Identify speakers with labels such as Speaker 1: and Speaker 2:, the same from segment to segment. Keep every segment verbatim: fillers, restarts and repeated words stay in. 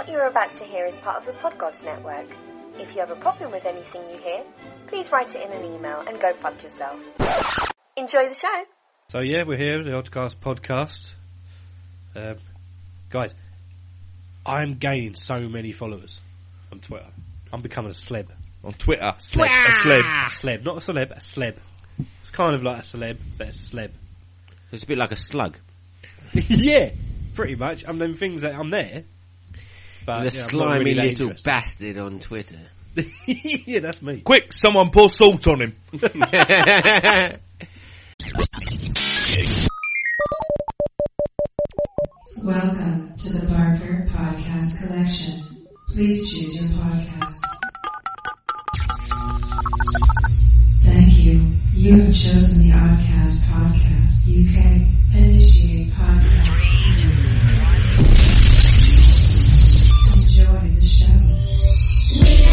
Speaker 1: What you are about to hear is part of the Podgods Network. If you have a problem with anything you hear, please write it in an email and go fuck yourself. Enjoy the show.
Speaker 2: So yeah, we're here, the Oddcast podcast. Um, guys, I'm gaining so many followers on Twitter. I'm becoming a celeb.
Speaker 3: On Twitter? Celeb. A celeb.
Speaker 2: A celeb, not a celeb, a celeb. It's kind of like a celeb, but it's a celeb.
Speaker 4: It's a bit like a slug.
Speaker 2: Yeah, pretty much. I'm them things that I'm there. But,
Speaker 4: the
Speaker 2: yeah,
Speaker 4: slimy
Speaker 2: really
Speaker 4: little
Speaker 2: interested.
Speaker 4: bastard on Twitter.
Speaker 2: Yeah, that's me.
Speaker 3: Quick, someone pour salt on him.
Speaker 5: Welcome to the Barker Podcast Collection. Please choose your podcast. Thank you. You have chosen the Oddcast Podcast U K. Initiate podcast. Enjoy the show.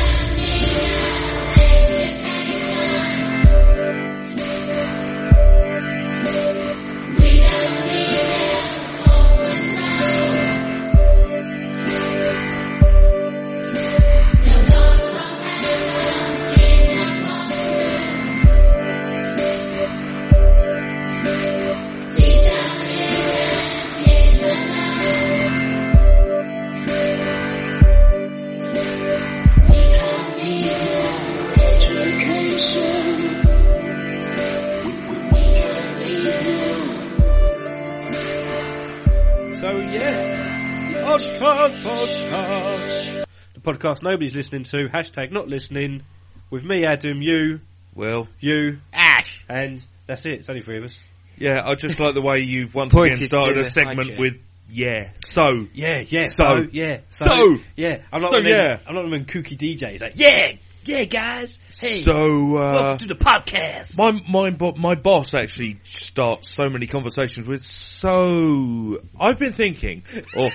Speaker 2: Podcast nobody's listening to, hashtag not listening, with me, Adam, you,
Speaker 3: Will,
Speaker 2: you,
Speaker 4: Ash,
Speaker 2: and that's it, it's only three of us.
Speaker 3: Yeah, I just like the way you've once
Speaker 4: Pointed
Speaker 3: again started
Speaker 4: to
Speaker 3: a
Speaker 4: the
Speaker 3: segment
Speaker 4: hijack.
Speaker 3: with yeah, so.
Speaker 2: Yeah, yeah,
Speaker 3: So.
Speaker 2: so, yeah, so,
Speaker 3: So.
Speaker 2: yeah, I'm not
Speaker 3: So,
Speaker 2: one of them,
Speaker 3: yeah.
Speaker 2: I'm not one of them kooky D Js, like, yeah, yeah guys, hey,
Speaker 3: So, uh,
Speaker 2: welcome to the podcast.
Speaker 3: my, my, bo- my boss actually starts so many conversations with, so, I've been thinking, or,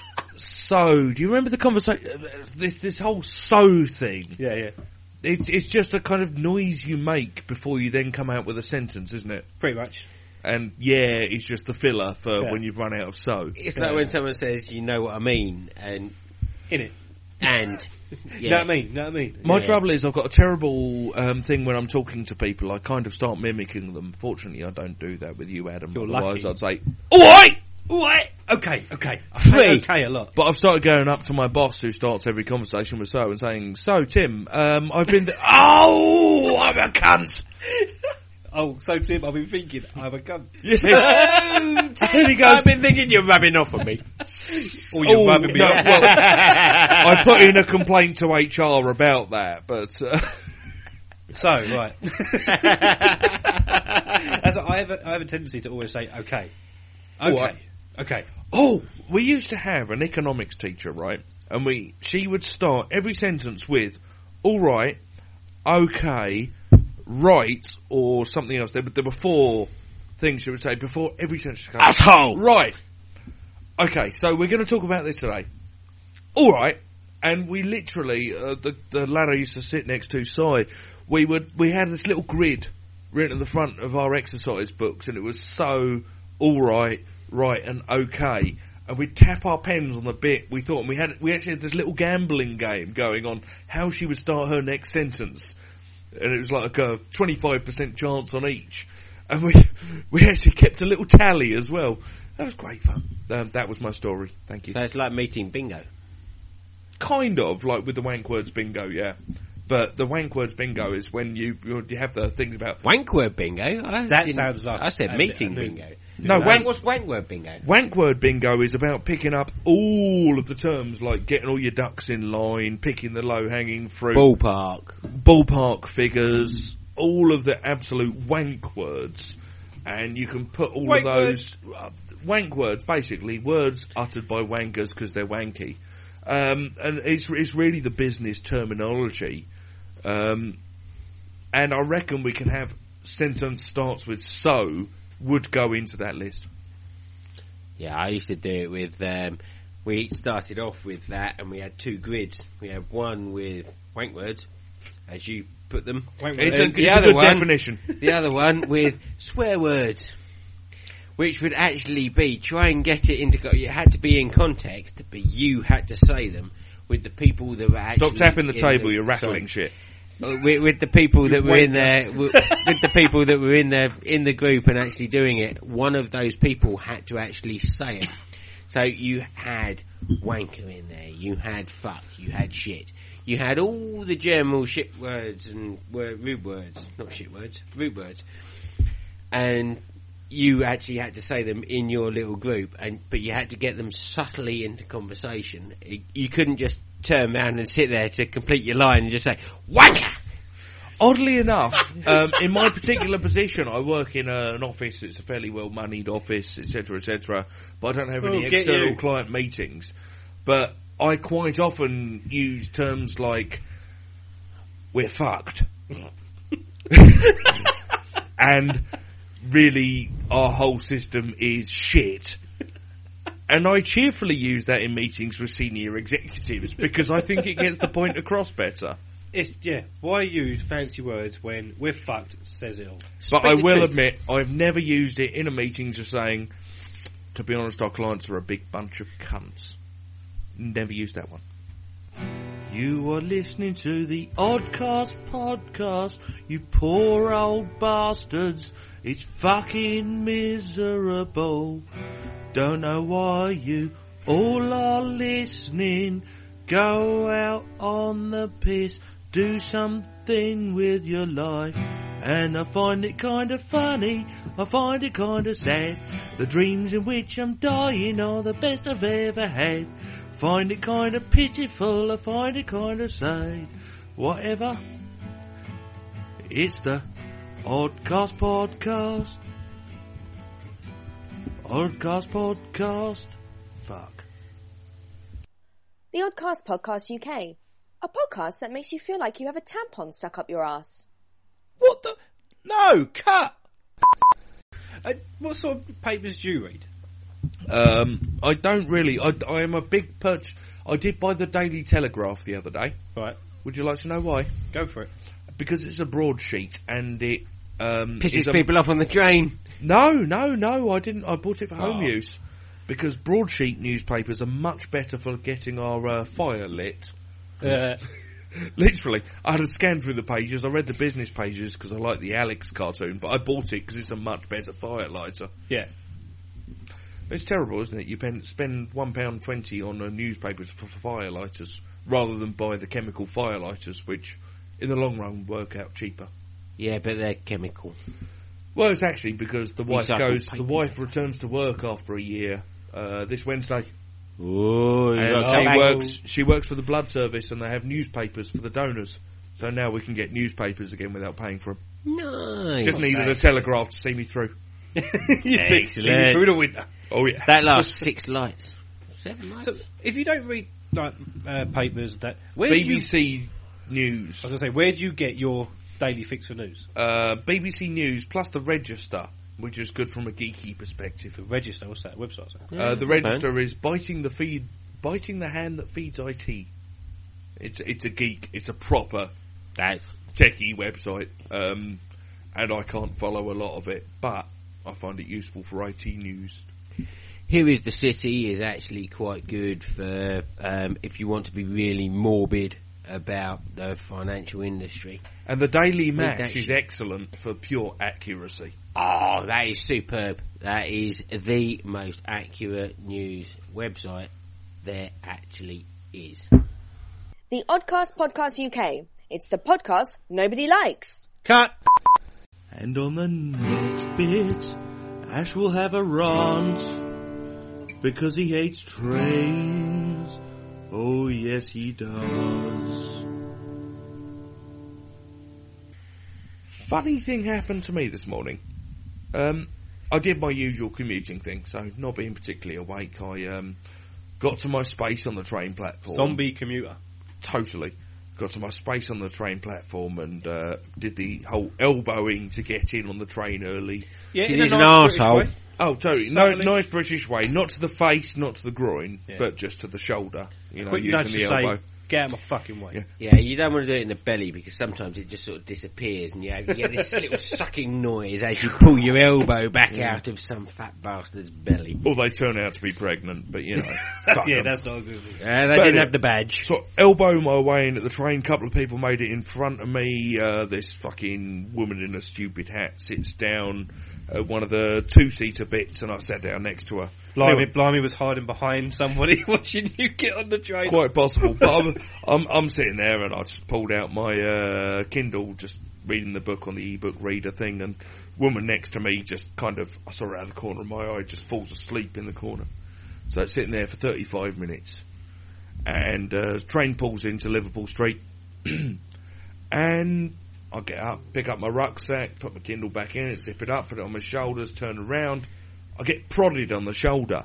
Speaker 3: so, do you remember the conversation, this, this whole so thing?
Speaker 2: Yeah, yeah,
Speaker 3: It's, it's just a kind of noise you make before you then come out with a sentence, isn't it?
Speaker 2: pretty much.
Speaker 3: And yeah, it's just the filler for
Speaker 2: Yeah.
Speaker 3: when you've run out of so.
Speaker 4: it's
Speaker 2: Yeah.
Speaker 4: like when someone says, "You know what I mean," and
Speaker 2: In it.
Speaker 4: and
Speaker 2: Yeah.
Speaker 4: yeah.
Speaker 2: Know what I mean? Know what I mean?
Speaker 3: My
Speaker 4: Yeah.
Speaker 3: trouble is I've got a terrible um, thing when I'm talking to people. I kind of start mimicking them. Fortunately, I don't do that with you, Adam.
Speaker 2: You're
Speaker 3: Otherwise,
Speaker 2: lucky.
Speaker 3: I'd say, alright!
Speaker 2: Alright, okay, okay. I
Speaker 4: Three.
Speaker 2: say okay a lot.
Speaker 3: But I've started going up to my boss who starts every conversation with so and saying, so, Tim, um, I've been... Th- oh, I'm a cunt!
Speaker 2: Oh, so Tim, I've been thinking, I'm a cunt.
Speaker 3: And he goes,
Speaker 4: I've been thinking you're rubbing off on me.
Speaker 2: Or you're
Speaker 3: oh,
Speaker 2: rubbing me
Speaker 3: no,
Speaker 2: off.
Speaker 3: well, I put in a complaint to H R about that, but... Uh,
Speaker 2: So, right. As I have, a, I have a tendency to always say, okay. Okay.
Speaker 3: What?
Speaker 2: Okay.
Speaker 3: Oh, we used to have an economics teacher, right? And we, she would start every sentence with, all right, okay, right, or something else. There, there were four things she would say before every sentence. She goes,
Speaker 4: Asshole.
Speaker 3: Right. Okay, so we're going to talk about this today. All right. And we literally, uh, the, the lad I used to sit next to, Si, we would, we had this little grid written at the front of our exercise books, and it was so, all right, right, and okay. And we'd tap our pens on the bit we thought, and we had, we actually had this little gambling game going on how she would start her next sentence. And it was like a twenty-five percent chance on each. And we, we actually kept a little tally as well. That was great fun. Um, that was my story. Thank you.
Speaker 4: So it's like meeting bingo.
Speaker 3: Kind of, like with the wank words bingo, yeah. But the wank words bingo is when you you have the things about...
Speaker 4: Wank word bingo? I
Speaker 2: That
Speaker 4: didn't-
Speaker 2: sounds like
Speaker 4: I said
Speaker 2: a-
Speaker 4: meeting
Speaker 2: a new-
Speaker 4: bingo.
Speaker 3: No,
Speaker 4: wank,
Speaker 3: wank-
Speaker 4: what's wank word bingo?
Speaker 3: Wank word bingo is about picking up all of the terms, like getting all your ducks in line, picking the low-hanging fruit,
Speaker 4: Ballpark.
Speaker 3: ballpark figures, all of the absolute wank words. And you can put all
Speaker 2: Wank
Speaker 3: of those... Uh, wank words, basically, words uttered by wankers because they're wanky. Um, and it's, it's really the business terminology. Um, and I reckon we can have sentence starts with so would go into that list.
Speaker 4: Yeah, I used to do it with, um, we started off with that and we had two grids. We had one with wank words, as you put them.
Speaker 2: Wank
Speaker 3: It's a,
Speaker 4: And the
Speaker 3: it's a
Speaker 4: other
Speaker 3: good
Speaker 4: one-
Speaker 3: definition.
Speaker 4: The other one with swear words. which would actually be try and get it into. It had to be in context, but you had to say them with the people that were actually.
Speaker 3: Stop tapping the
Speaker 4: in
Speaker 3: table.
Speaker 4: the,
Speaker 3: You're rattling
Speaker 4: sorry.
Speaker 3: shit.
Speaker 4: Uh, with, with the people that were in there, with, with the people that were in the in the group and actually doing it, one of those people had to actually say it. So you had wanker in there, you had fuck, you had shit, you had all the general shit words and word, rude words, not shit words, rude words, and you actually had to say them in your little group, and but you had to get them subtly into conversation. You couldn't just turn around and sit there to complete your line and just say wanker.
Speaker 3: Oddly enough, um, in my particular position, I work in a, an office. It's a fairly well-moneyed office, et cetera, et cetera. But I don't have any
Speaker 2: Oh, get
Speaker 3: external
Speaker 2: you.
Speaker 3: client meetings. But I quite often use terms like "we're fucked," and really, our whole system is shit. And I cheerfully use that in meetings with senior executives because I think it gets the point across better.
Speaker 2: It's, yeah, why use fancy words when we're fucked says it all?
Speaker 3: But I
Speaker 4: the
Speaker 3: will
Speaker 4: truth.
Speaker 3: admit, I've never used it in a meeting just saying, to be honest, our clients are a big bunch of cunts. Never used that one. You are listening to the Oddcast podcast, you poor old bastards. It's fucking miserable. Don't know why you all are listening. Go out on the piss. Do something with your life. And I find it kind of funny, I find it kind of sad. The dreams in which I'm dying are the best I've ever had. Find it kind of pitiful, I find it kind of sad. Whatever. It's the Oddcast Podcast. Oddcast Podcast. Fuck.
Speaker 1: The Oddcast Podcast U K, a podcast that makes you feel like you have a tampon stuck up your ass.
Speaker 2: What the? No, cut! Uh, what sort of papers do you read?
Speaker 3: Um, I don't really. I, I am a big perch. I did buy the Daily Telegraph the other day.
Speaker 2: Right,
Speaker 3: Would you like to know why?
Speaker 2: go for it.
Speaker 3: Because it's a broadsheet and it um,
Speaker 4: Pisses
Speaker 3: is a,
Speaker 4: people off on the train.
Speaker 3: No, no, no. I didn't. I bought it for home
Speaker 2: Oh.
Speaker 3: use because broadsheet newspapers are much better for getting our uh, fire lit.
Speaker 2: Uh,
Speaker 3: Literally, I had a scan through the pages. I read the business pages because I like the Alex cartoon, but I bought it because it's a much better fire lighter.
Speaker 2: yeah.
Speaker 3: It's terrible, isn't it? You pen, spend one pound twenty on uh, newspapers for, for fire lighters rather than buy the chemical fire lighters, which in the long run work out cheaper.
Speaker 4: Yeah, but they're chemical.
Speaker 3: Well, it's actually because the wife
Speaker 4: Recycled
Speaker 3: goes. The
Speaker 4: paper.
Speaker 3: wife returns to work after a year uh, this Wednesday,
Speaker 4: Ooh, you
Speaker 3: and
Speaker 4: got
Speaker 3: she
Speaker 4: to
Speaker 3: works. She works for the blood service, and they have newspapers for the donors. So now we can get newspapers again without paying for them.
Speaker 4: Nice.
Speaker 3: Just needed a telegraph to see me through.
Speaker 2: You see, see me
Speaker 4: Excellent.
Speaker 2: through the winter.
Speaker 3: Oh yeah.
Speaker 4: That lasts six lights. Seven lights.
Speaker 2: So, if you don't read like uh, papers, that where do
Speaker 3: B
Speaker 2: you,
Speaker 3: B C News,
Speaker 2: I was gonna say, where do you get your daily fix of news?
Speaker 3: uh, B B C News plus the Register, which is good from a geeky perspective.
Speaker 2: The Register, what's that website?
Speaker 3: Uh, the Register is biting the feed, biting the hand that feeds I T. It's it's a geek. It's a proper
Speaker 4: That's
Speaker 3: techie website, um, and I can't follow a lot of it, but I find it useful for I T news.
Speaker 4: Here is the City is actually quite good for um, if you want to be really morbid about the financial industry.
Speaker 3: And the Daily
Speaker 4: Read
Speaker 3: Match
Speaker 4: that
Speaker 3: is
Speaker 4: shit.
Speaker 3: excellent for pure accuracy.
Speaker 4: Oh, that is superb. That is the most accurate news website there actually is.
Speaker 1: The Oddcast Podcast U K. It's the podcast nobody likes.
Speaker 2: Cut.
Speaker 3: And on the next bit, Ash will have a rant because he hates trains. Oh yes, he does. Funny thing happened to me this morning. Um, I did my usual commuting thing, so not being particularly awake, I um, got to my space on the train platform.
Speaker 2: Zombie commuter.
Speaker 3: Totally. Got to my space on the train platform and uh, did the whole elbowing to get in on the train early.
Speaker 2: Yeah,
Speaker 4: He's
Speaker 2: in a
Speaker 4: an
Speaker 2: nice British
Speaker 4: arsehole.
Speaker 2: way.
Speaker 3: Oh, totally. No,
Speaker 2: Slightly.
Speaker 3: nice British way. Not to the face, not to the groin,
Speaker 2: Yeah.
Speaker 3: but just to the shoulder. You know,
Speaker 2: Quick
Speaker 3: using
Speaker 2: nudge
Speaker 3: the
Speaker 2: to say,
Speaker 3: elbow.
Speaker 2: Get out of my fucking way.
Speaker 3: Yeah.
Speaker 4: Yeah, you don't want to do it in the belly because sometimes it just sort of disappears and you, have, you get this little sucking noise as you pull your elbow back out of some fat bastard's belly.
Speaker 3: Or they turn out to be pregnant, but you know.
Speaker 2: That's,
Speaker 3: fuck
Speaker 2: yeah,
Speaker 3: 'em.
Speaker 2: that's not a good thing.
Speaker 4: Uh, they
Speaker 3: But
Speaker 4: didn't
Speaker 3: anyway,
Speaker 4: have the badge.
Speaker 3: So elbow my way in at the train. A couple of people made it in front of me. Uh, this fucking woman in a stupid hat sits down at one of the two-seater bits, and I sat down next to her.
Speaker 2: Blimey,
Speaker 3: Anyway,
Speaker 2: Blimey was hiding behind somebody watching you get on the train.
Speaker 3: quite possible. But I'm, I'm, I'm sitting there, and I just pulled out my uh, Kindle, just reading the book on the ebook reader thing, and woman next to me just kind of, I saw her out of the corner of my eye, just falls asleep in the corner. So it's sitting there for thirty-five minutes. And uh, train pulls into Liverpool Street, and I get up, pick up my rucksack, put my Kindle back in it, zip it up, put it on my shoulders, turn around. I get prodded on the shoulder,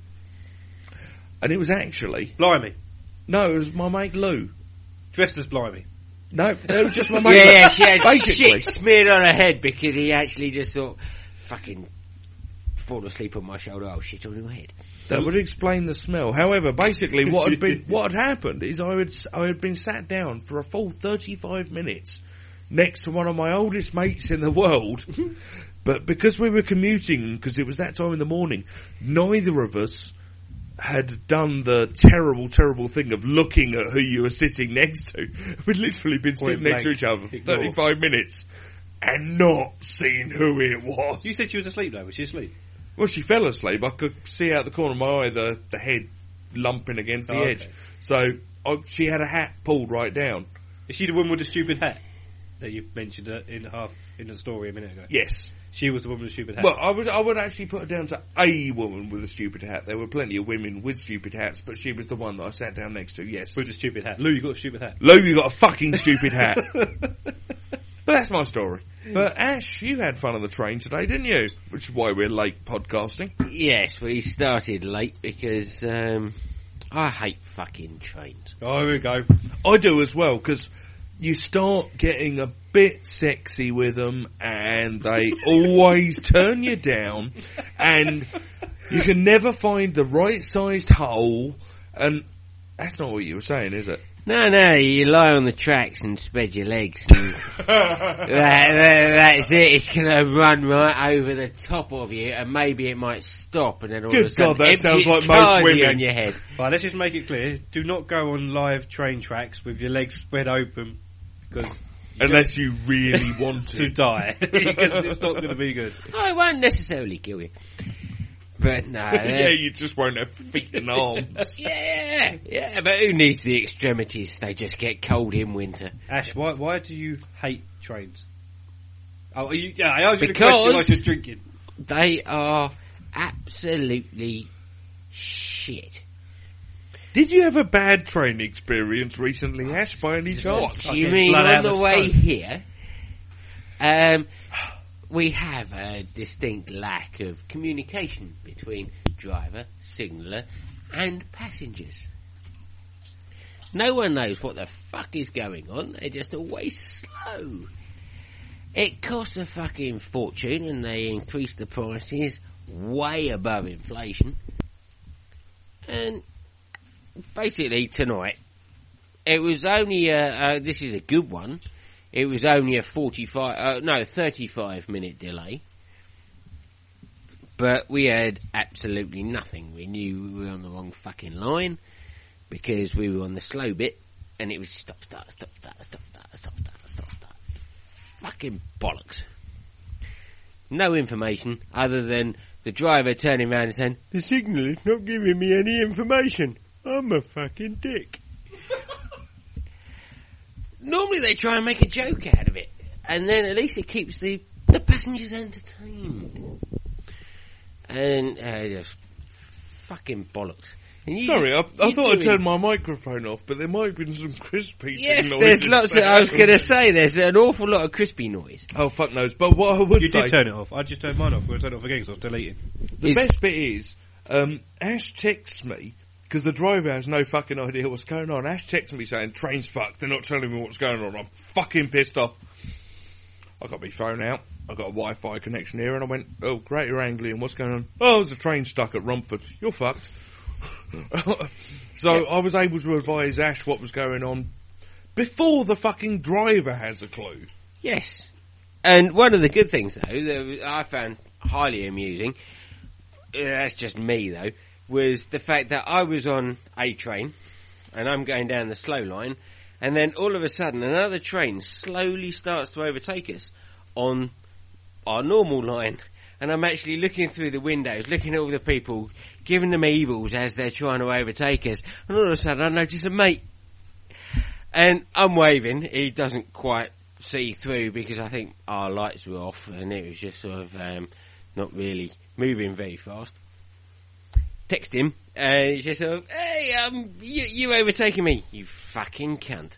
Speaker 3: and it was actually
Speaker 2: Blimey.
Speaker 3: no, it was my mate Lou.
Speaker 2: Dressed as Blimey.
Speaker 3: No, it was just my mate.
Speaker 4: Yeah, yeah, she had
Speaker 3: Basically.
Speaker 4: shit smeared on her head because he actually just thought, fucking fall asleep on my shoulder, oh shit on your head.
Speaker 3: That would explain the smell. However, basically, what had been what had happened is I had I had been sat down for a full thirty-five minutes next to one of my oldest mates in the world, but because we were commuting, because it was that time in the morning, neither of us had done the terrible, terrible thing of looking at who you were sitting next to. We'd literally been
Speaker 2: Point
Speaker 3: sitting next to
Speaker 2: blank.
Speaker 3: each other for
Speaker 2: Ignore.
Speaker 3: thirty-five minutes and not seeing who it was.
Speaker 2: You said she was asleep though. Was she asleep?
Speaker 3: Well, she fell asleep. I could see out the corner of my eye the, the head lumping against the
Speaker 2: Oh, okay.
Speaker 3: edge. So I, she had a hat pulled right down.
Speaker 2: Is she the woman with the stupid hat that you mentioned uh, in half in the story a minute ago?
Speaker 3: Yes.
Speaker 2: She was the woman with the stupid hat.
Speaker 3: Well, I would I would actually put her down to a woman with a stupid hat. There were plenty of women with stupid hats, but she was the one that I sat down next to, yes.
Speaker 2: with the stupid hat. Lou, you got a stupid hat.
Speaker 3: Lou, you got a fucking stupid hat. But that's my story. But Ash, you had fun on the train today, didn't you? Which is why we're late podcasting.
Speaker 4: Yes, we started late because um, I hate fucking trains.
Speaker 2: Oh, here we go.
Speaker 3: I do as well, because you start getting a bit sexy with them, and they always turn you down, and you can never find the right sized hole, and that's not what you were saying, is it?
Speaker 4: No, no, you lie on the tracks and spread your legs. And that, that, that's it. It's going to run right over the top of you, and maybe it might stop, and then all
Speaker 3: Good
Speaker 4: of a sudden
Speaker 3: God, that
Speaker 4: empty
Speaker 3: sounds
Speaker 4: its
Speaker 3: like most
Speaker 4: cars
Speaker 3: women.
Speaker 4: on your head.
Speaker 2: Right, let's just make it clear. Do not go on live train tracks with your legs spread open because
Speaker 3: Unless you really want
Speaker 2: to
Speaker 3: to.
Speaker 2: die because it's not going to be good.
Speaker 4: Oh, it won't necessarily kill you. But no,
Speaker 3: Yeah,
Speaker 4: they're-
Speaker 3: you just won't have feet and arms.
Speaker 4: yeah, yeah, but who needs the extremities? They just get cold in winter.
Speaker 2: Ash, why why do you hate trains? Oh, are you, yeah, I asked you the
Speaker 4: Because-
Speaker 2: question like you're drinking.
Speaker 4: They are absolutely shit.
Speaker 3: Did you have a bad train experience recently, Ash, by any chance?
Speaker 4: Do you
Speaker 2: Fucking
Speaker 4: mean
Speaker 2: blood
Speaker 4: on
Speaker 2: out
Speaker 4: the
Speaker 2: of
Speaker 4: way
Speaker 2: stone.
Speaker 4: here? Um, we have a distinct lack of communication between driver, signaller, and passengers. No one knows what the fuck is going on. They're just always slow. It costs a fucking fortune, and they increase the prices way above inflation. And basically tonight, it was only a, uh, this is a good one, it was only a forty-five, uh, no, thirty-five minute delay. But we had absolutely nothing. We knew we were on the wrong fucking line, because we were on the slow bit, and it was stop, start, stop, start, stop, start, stop, start, stop, start. Fucking bollocks. No information, other than the driver turning around and saying, "The signal is not giving me any information. I'm a fucking dick." Normally they try and make a joke out of it, and then at least it keeps the, the passengers entertained. And, uh, just fucking bollocks. And you
Speaker 3: Sorry,
Speaker 4: just-
Speaker 3: I, I
Speaker 4: you're
Speaker 3: thought I
Speaker 4: doing-
Speaker 3: turned my microphone off, but there might have been some crispy
Speaker 4: Yes,
Speaker 3: noises.
Speaker 4: there's lots of, I was going to say, there's an awful lot of crispy noise.
Speaker 3: Oh, fuck knows. But what I would
Speaker 2: You
Speaker 3: say,
Speaker 2: did turn it off. I just turned mine off. I'm going to turn it off again because I was deleting.
Speaker 3: the
Speaker 4: Is-
Speaker 3: best bit is, um, Ash texts me, because the driver has no fucking idea what's going on. Ash texts me saying, train's fucked, they're not telling me what's going on. I'm fucking pissed off. I got my phone out, I got a Wi-Fi connection here, and I went, oh, Greater Anglian, what's going on? Oh, there's a train stuck at Romford. You're fucked. So I was able to advise Ash what was going on before the fucking driver has a clue.
Speaker 4: Yes. And one of the good things, though, that I found highly amusing, uh, that's just me, though, was the fact that I was on a train, and I'm going down the slow line, and then all of a sudden another train slowly starts to overtake us on our normal line. And I'm actually looking through the windows, looking at all the people, giving them evils as they're trying to overtake us. And all of a sudden I notice a mate. And I'm waving. He doesn't quite see through because I think our lights were off and it was just sort of um, not really moving very fast. Text him, and he's just sort of, hey, um, you, you overtaking me, you fucking cunt.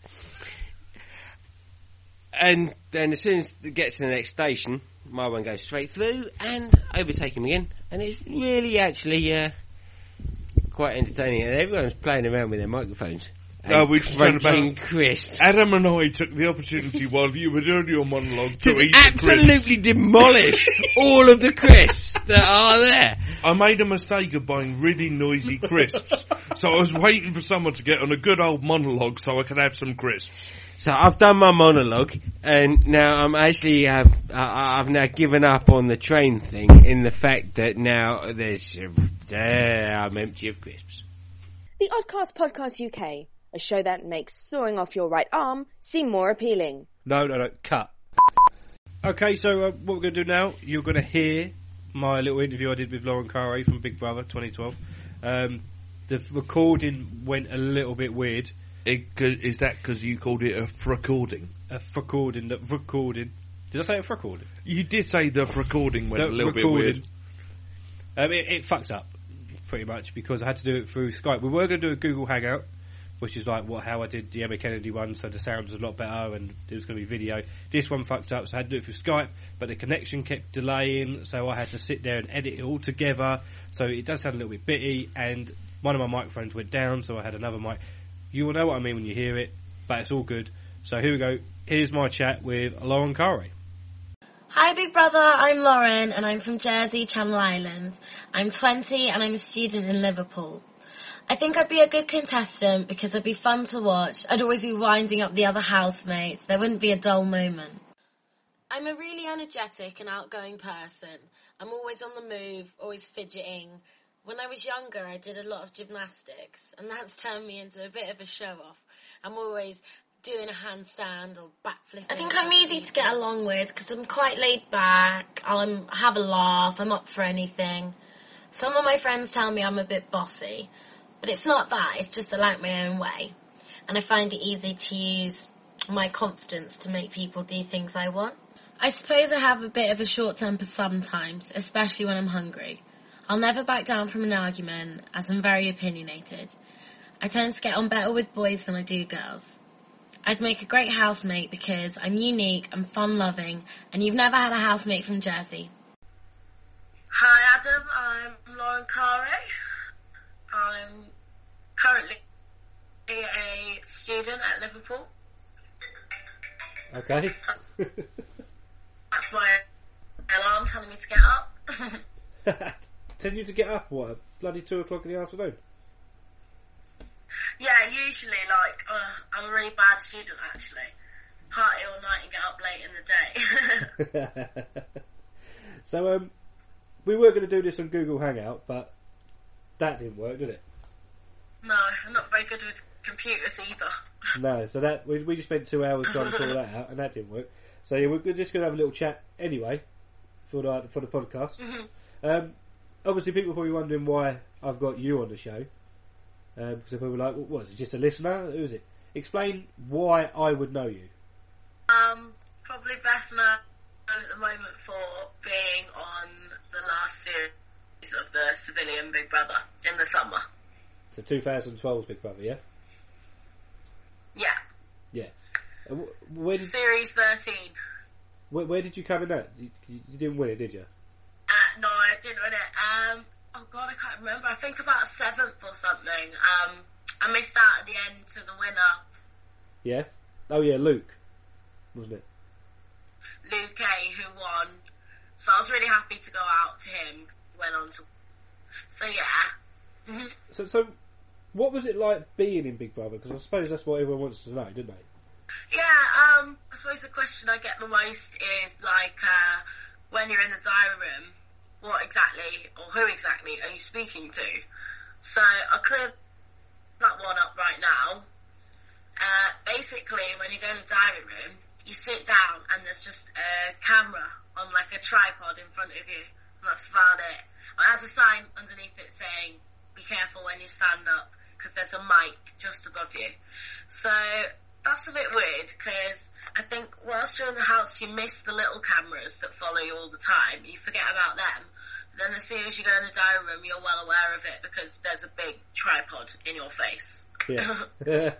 Speaker 4: And then as soon as it gets to the next station, my one goes straight through and overtake him again. And it's really actually uh, quite entertaining. And everyone's playing around with their microphones.
Speaker 3: No, we just turned
Speaker 4: crunching
Speaker 3: about.
Speaker 4: crisps.
Speaker 3: Adam and I took the opportunity while you were doing your monologue to,
Speaker 4: to
Speaker 3: eat
Speaker 4: absolutely demolish all of the crisps that are there.
Speaker 3: I made a mistake of buying really noisy crisps, so I was waiting for someone to get on a good old monologue so I could have some crisps.
Speaker 4: So I've done my monologue, and now I'm actually uh, I've now given up on the train thing in the fact that now there's uh, I'm empty of crisps.
Speaker 1: The Oddcast Podcast U K, a show that makes sawing off your right arm seem more appealing.
Speaker 2: No, no, no, cut. Okay, so uh, what we're going to do now, you're going to hear my little interview I did with Lauren Carey from Big Brother twenty twelve. Um, the recording went a little bit weird.
Speaker 3: It, is that because you called it a recording?
Speaker 2: A recording, the recording. Did I say a recording?
Speaker 3: You did say the recording went
Speaker 2: The
Speaker 3: a little
Speaker 2: recording.
Speaker 3: bit weird.
Speaker 2: Um, it, it fucks up, pretty much, because I had to do it through Skype. We were going to do a Google Hangout, which is like what how I did the Emma Kennedy one, so the sound was a lot better and it was going to be video. This one fucked up, so I had to do it through Skype, but the connection kept delaying, so I had to sit there and edit it all together, so it does sound a little bit bitty, and one of my microphones went down, so I had another mic. You will know what I mean when you hear it, but it's all good. So here we go. Here's my chat with Lauren Carey.
Speaker 6: Hi Big Brother, I'm Lauren and I'm from Jersey, Channel Islands. I'm twenty and I'm a student in Liverpool. I think I'd be a good contestant because I'd be fun to watch. I'd always be winding up the other housemates. There wouldn't be a dull moment. I'm a really energetic and outgoing person. I'm always on the move, always fidgeting. When I was younger, I did a lot of gymnastics, and that's turned me into a bit of a show-off. I'm always doing a handstand or backflip. I think I'm easy to get along with because I'm quite laid back. I'll have a laugh. I'm up for anything. Some of my friends tell me I'm a bit bossy, but it's not that. It's just I like my own way, and I find it easy to use my confidence to make people do things I want. I suppose I have a bit of a short temper sometimes, especially when I'm hungry. I'll never back down from an argument, as I'm very opinionated. I tend to get on better with boys than I do girls. I'd make a great housemate because I'm unique, I'm fun-loving, and you've never had a housemate from Jersey.
Speaker 7: Hi Adam, I'm Lauren Carey. I'm currently a student at Liverpool.
Speaker 2: Okay.
Speaker 7: That's my alarm telling me to get up.
Speaker 2: Tell you to get up, what, bloody two o'clock in the afternoon?
Speaker 7: Yeah, usually, like, uh, I'm a really bad student, actually. Party all night and get up late in the day.
Speaker 2: So, um, we were going to do this on Google Hangout, but that didn't work, did it?
Speaker 7: No, I'm not very good with computers either.
Speaker 2: No, so that, we, we just spent two hours trying to sort that out, and that didn't work. So, yeah, we're just going to have a little chat anyway, for the, for the podcast.
Speaker 7: Mm-hmm.
Speaker 2: Um, obviously, people are probably wondering why I've got you on the show. Um, because people were like, well, what, is it just a listener? Who is it? Explain why I would know you.
Speaker 7: Um, probably best known at the moment for being on the last series of the Civilian Big Brother in the summer.
Speaker 2: So twenty twelve's Big Brother, yeah?
Speaker 7: Yeah.
Speaker 2: Yeah. Uh, where did,
Speaker 7: Series thirteen.
Speaker 2: where, where did you come in that? You, you didn't win it, did you?
Speaker 7: Uh, no, I didn't win it. Um, oh god, I can't remember. I think about seventh or something. Um, I missed out at the end to the winner.
Speaker 2: Yeah? Oh yeah, Luke, wasn't it?
Speaker 7: Luke A, who won. So I was really happy to go out to him. Went on to... So yeah. Mm-hmm.
Speaker 2: So, so what was it like being in Big Brother? Because I suppose that's what everyone wants to know, didn't they?
Speaker 7: Yeah, um, I suppose the question I get the most is like, uh, when you're in the diary room, what exactly, or who exactly are you speaking to? So I'll clear that one up right now. Uh, basically, when you go in the diary room, you sit down and there's just a camera on like a tripod in front of you. And that's about it. It has a sign underneath it saying, be careful when you stand up, because there's a mic just above you. So that's a bit weird, because I think whilst you're in the house, you miss the little cameras that follow you all the time. You forget about them. But then as soon as you go in the diary room, you're well aware of it, because there's a big tripod in your face.
Speaker 2: Yeah.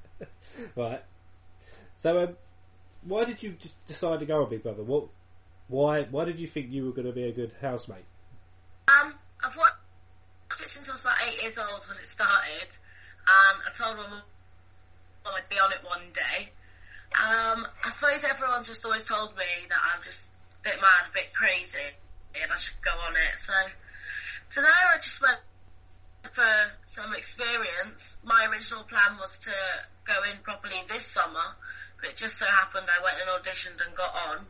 Speaker 2: Right. So, um, why did you just decide to go on Big Brother? What? Why? Why did you think you were going to be a good housemate?
Speaker 7: Um, I've watched it since I was about eight years old when it started, and I told my mum I'd be on it one day. Um, I suppose everyone's just always told me that I'm just a bit mad, a bit crazy, and I should go on it. So today I just went for some experience. My original plan was to go in properly this summer, but it just so happened I went and auditioned and got on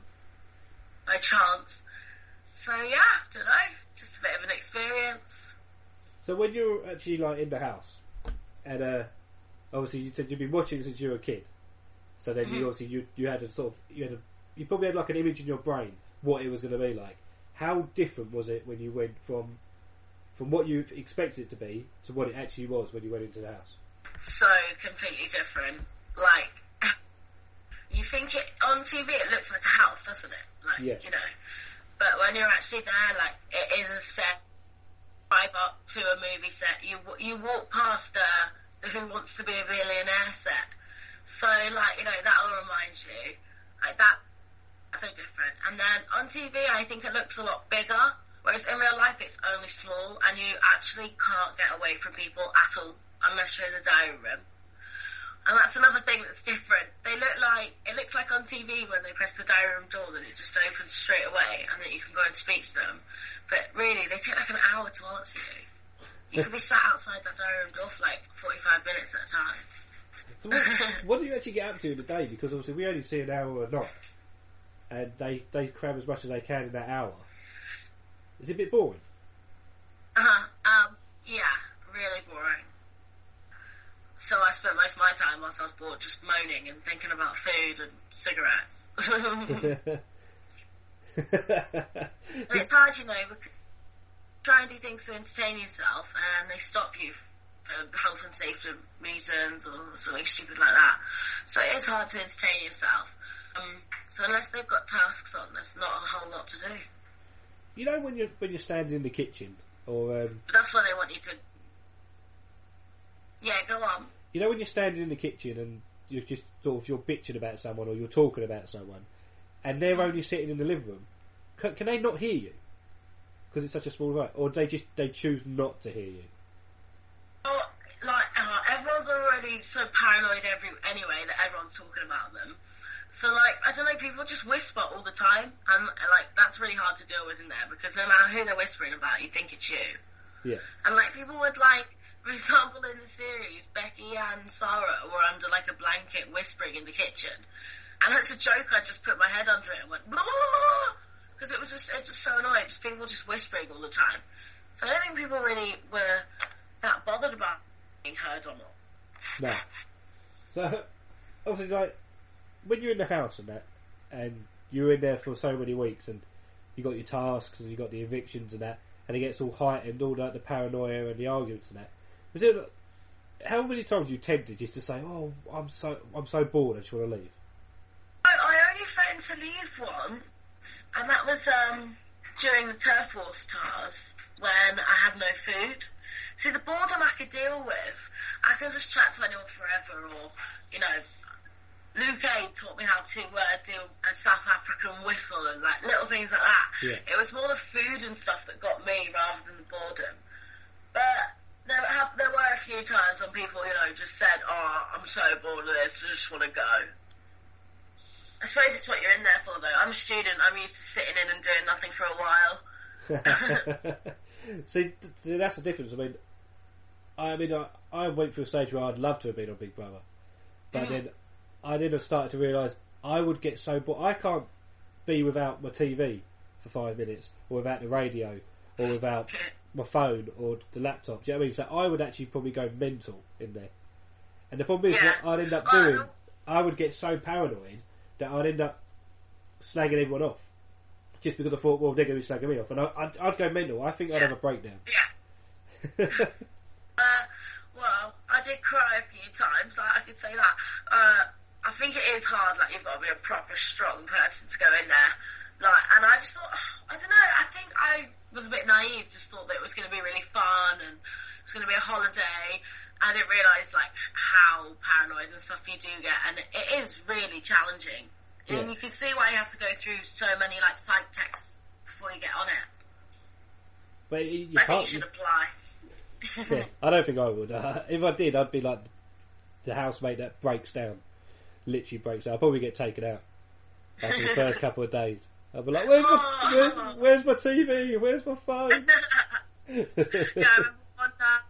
Speaker 7: by chance. So yeah, don't know, just a bit of an experience.
Speaker 2: So when you were actually like in the house, and uh, obviously you said you've been watching since you were a kid, so then mm-hmm. you obviously you you had a sort of you had a, you probably had like an image in your brain what it was going to be like. How different was it when you went from from what you expected it to be to what it actually was when you went into the house?
Speaker 7: So completely different. Like, you think it on T V, it looks like a house, doesn't it? Like,
Speaker 2: yeah.
Speaker 7: you know. But when you're actually there, like, it is a set. Drive up to a movie set. You you walk past uh, the Who Wants to Be a Billionaire set. So, like, you know, that'll remind you. Like, that, that's so different. And then on T V, I think it looks a lot bigger. Whereas in real life, it's only small, and you actually can't get away from people at all unless you're in the diary room. And that's another thing that's different. They look like, it looks like on T V when they press the diary room door that it just opens straight away and that you can go and speak to them. But really, they take like an hour to answer you. You could be sat outside that diary room door for like forty-five minutes at a time.
Speaker 2: So what, what do you actually get up to in the day? Because obviously we only see an hour a night, and they, they cram as much as they can in that hour. Is it a bit boring?
Speaker 7: Uh-huh. Um, yeah, really boring. So I spent most of my time whilst I was bored just moaning and thinking about food and cigarettes. And it's hard, you know, because try and do things to entertain yourself and they stop you for health and safety reasons or something stupid like that. So it is hard to entertain yourself. Um, so unless they've got tasks on, there's not a whole lot to do.
Speaker 2: You know when you're when you're standing in the kitchen, or um,
Speaker 7: but that's when they want you to. Yeah, go on.
Speaker 2: You know when you're standing in the kitchen and you're just sort of you're bitching about someone or you're talking about someone, and they're only sitting in the living room. Can, can they not hear you? Because it's such a small room, or they just they choose not to hear you.
Speaker 7: Well, like uh, everyone's already so paranoid every anyway that everyone's talking about them. So, like, I don't know, people just whisper all the time, and, like, that's really hard to deal with in there, because no matter who they're whispering about, you think it's you.
Speaker 2: Yeah.
Speaker 7: And, like, people would, like, for example, in the series, Becky and Sarah were under, like, a blanket whispering in the kitchen. And it's a joke, I just put my head under it and went, blah, blah, blah, because it was just, it's just so annoying, just people just whispering all the time. So I don't think people really were that bothered about being heard or not.
Speaker 2: No. So, obviously, like, when you're in the house and that, and you're in there for so many weeks, and you got your tasks, and you got the evictions and that, and it gets all heightened, all that, the paranoia and the arguments and that. Was it, how many times were you tempted just to say, "Oh, I'm so, I'm so bored, I just want to leave"?
Speaker 7: I, I only threatened to leave once, and that was um, during the Turf Wars task when I had no food. See, the boredom I could deal with. I can just chat to anyone forever, or you know. Luke A taught me how to uh, do a South African whistle and like little things like that.
Speaker 2: Yeah.
Speaker 7: It was more the food and stuff that got me rather than the boredom. But there have, there were a few times when people, you know, just said, "Oh, I'm so bored of this, I just want to go." I suppose it's what you're in there for, though. I'm a student. I'm used to sitting in and doing nothing for a while.
Speaker 2: see, see, that's the difference. I mean, I mean, I, I went through a stage where I'd love to have been on Big Brother, but
Speaker 7: Mm.
Speaker 2: then I then have started to realise I would get so bored. I can't be without my T V for five minutes, or without the radio, or without my phone or the laptop. Do you know what I mean? So I would actually probably go mental in there. And the problem is,
Speaker 7: Yeah.
Speaker 2: what I'd end up
Speaker 7: Well,
Speaker 2: doing, I would get so paranoid that I'd end up slagging everyone off. Just because I thought, well, they're going to be slagging me off. And I, I'd, I'd go mental. I think I'd
Speaker 7: Yeah.
Speaker 2: have a breakdown.
Speaker 7: Yeah. Uh, well, I did cry a few times, like, I could say that. Uh, I think it is hard, like, you've got to be a proper strong person to go in there. Like, and I just thought, I don't know, I think I was a bit naive, just thought that it was going to be really fun, and it was going to be a holiday. I didn't realise, like, how paranoid and stuff you do get, and it is really challenging.
Speaker 2: Yeah.
Speaker 7: And you can see why you have to go through so many, like, psych texts before you get on it.
Speaker 2: But you, you
Speaker 7: I think
Speaker 2: can't.
Speaker 7: you should apply.
Speaker 2: Yeah, I don't think I would. Uh, if I did, I'd be like the housemate that breaks down, literally breaks down. I'd probably get taken out after the first couple of days. I'd be like, "Where's my, where's, where's my T V? Where's my phone?"
Speaker 7: Yeah, I remember one time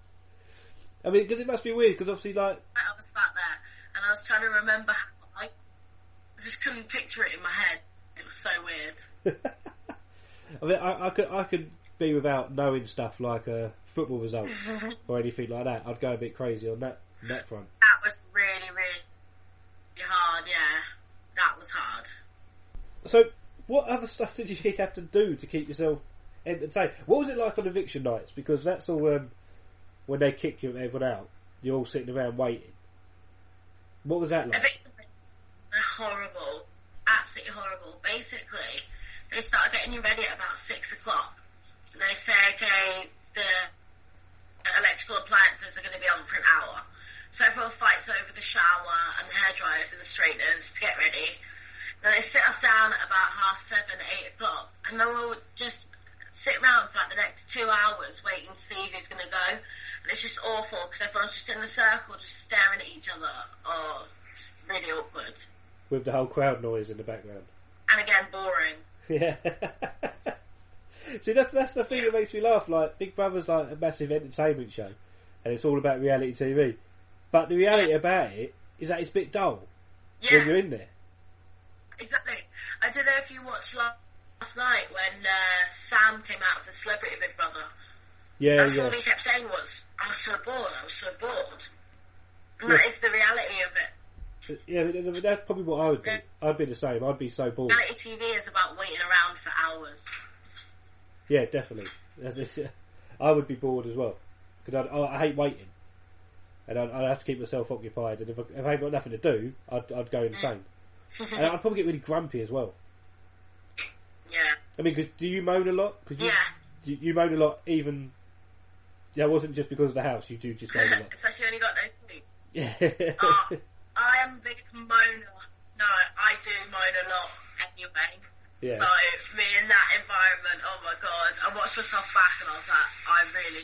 Speaker 2: I mean, because it must be weird. Because obviously, like,
Speaker 7: I was sat there and I was trying to remember how I just couldn't picture it in my head. It was so weird.
Speaker 2: I mean, I, I could, I could be without knowing stuff like uh, football results or anything like that. I'd go a bit crazy on that on that front.
Speaker 7: That was really, really hard, yeah. That was hard.
Speaker 2: So, what other stuff did you have to do to keep yourself entertained? What was it like on eviction nights? Because that's all um, when they kick you and everyone out. You're all sitting around waiting. What was that like?
Speaker 7: Evictions are horrible. Absolutely horrible. Basically, they started getting you ready at about six o'clock. They say, okay, the electrical appliances are going to be on for an hour. So everyone fights over the shower and the hairdryers and the straighteners to get ready. Then they sit us down at about half seven, eight o'clock, and then we'll just sit around for like the next two hours waiting to see who's going to go. And it's just awful because everyone's just in a circle, just staring at each other. Oh, it's really awkward.
Speaker 2: With the whole crowd noise in the background.
Speaker 7: And again, boring.
Speaker 2: Yeah. See, that's that's the thing that makes me laugh. Like, Big Brother's like a massive entertainment show, and it's all about reality T V. But the reality about it is that it's a bit dull
Speaker 7: Yeah.
Speaker 2: when you're in there.
Speaker 7: Exactly. I don't know if you watched last night when uh, Sam came out of the Celebrity Big Brother.
Speaker 2: Yeah,
Speaker 7: That's
Speaker 2: yeah.
Speaker 7: all he kept saying was, I was so bored, I was so bored. And
Speaker 2: Yeah.
Speaker 7: that is the reality of it.
Speaker 2: Yeah, but- but that's probably what I would be. I'd be the same. I'd be so bored.
Speaker 7: Reality T V is about waiting around for hours.
Speaker 2: Yeah, definitely. I would be bored as well because I, I hate waiting, and I'd, I'd have to keep myself occupied. And if I, if I ain't got nothing to do, I'd, I'd go insane, and I'd probably get really grumpy as well.
Speaker 7: Yeah.
Speaker 2: I mean, 'cause do you moan a lot? Cause you,
Speaker 7: Yeah.
Speaker 2: you, you moan a lot, even. Yeah, it wasn't just because of the house. You do just moan a lot.
Speaker 7: Especially when you got no food.
Speaker 2: Yeah.
Speaker 7: Uh, I am a big moaner. No, I do moan a lot anyway.
Speaker 2: Yeah.
Speaker 7: So, me in that environment, oh my god, I watched myself back and I was like, I really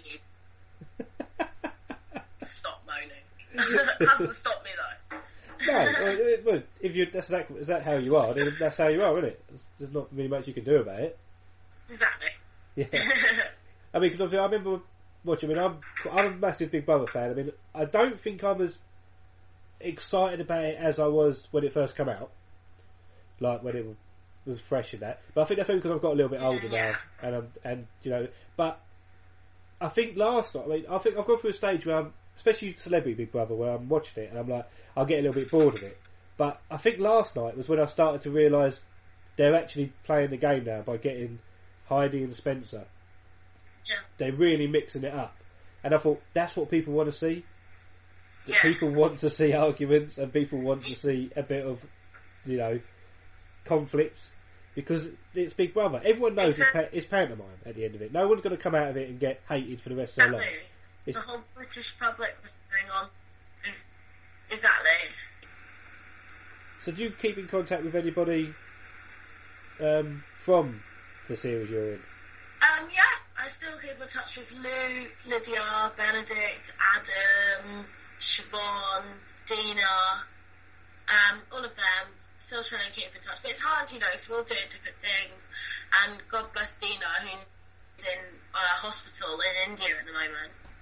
Speaker 7: need to stop moaning. It hasn't stopped me though.
Speaker 2: No, well, it- well, if you that's that, is that how you are? Then that's how you are, isn't it? There's, there's not really much you can do about it.
Speaker 7: Exactly.
Speaker 2: Yeah. I mean, because obviously I remember watching. I mean, I'm I'm a massive Big Brother fan. I mean, I don't think I'm as excited about it as I was when it first came out, like when it was fresh and that. But I think that's only because I've got a little bit older
Speaker 7: Yeah.
Speaker 2: now, and I'm, and you know. But I think last night, I mean, I think I've gone through a stage where I'm, especially Celebrity Big Brother, where I'm watching it and I'm like, I'll get a little bit bored of it. But I think last night was when I started to realise they're actually playing the game now by getting Heidi and Spencer.
Speaker 7: Yeah.
Speaker 2: They're really mixing it up. And I thought, that's what people want to see. That
Speaker 7: Yeah.
Speaker 2: people want to see arguments and people want to see a bit of, you know, conflict. Because it's Big Brother. Everyone knows it's, pa- it's pantomime at the end of it. No one's going to come out of it and get hated for the rest of their lives.
Speaker 7: Exactly.
Speaker 2: It's,
Speaker 7: The whole British public was going on. Exactly.
Speaker 2: so do you keep in contact with anybody um, from the series you're in?
Speaker 7: Um, yeah, I still keep in touch with Lou, Lydia, Benedict, Adam, Siobhan, Dina, um, all of them. Still trying to keep in touch, but it's hard, you know, because we're all doing different things. And God bless Dina, who's in uh, hospital in India at the moment.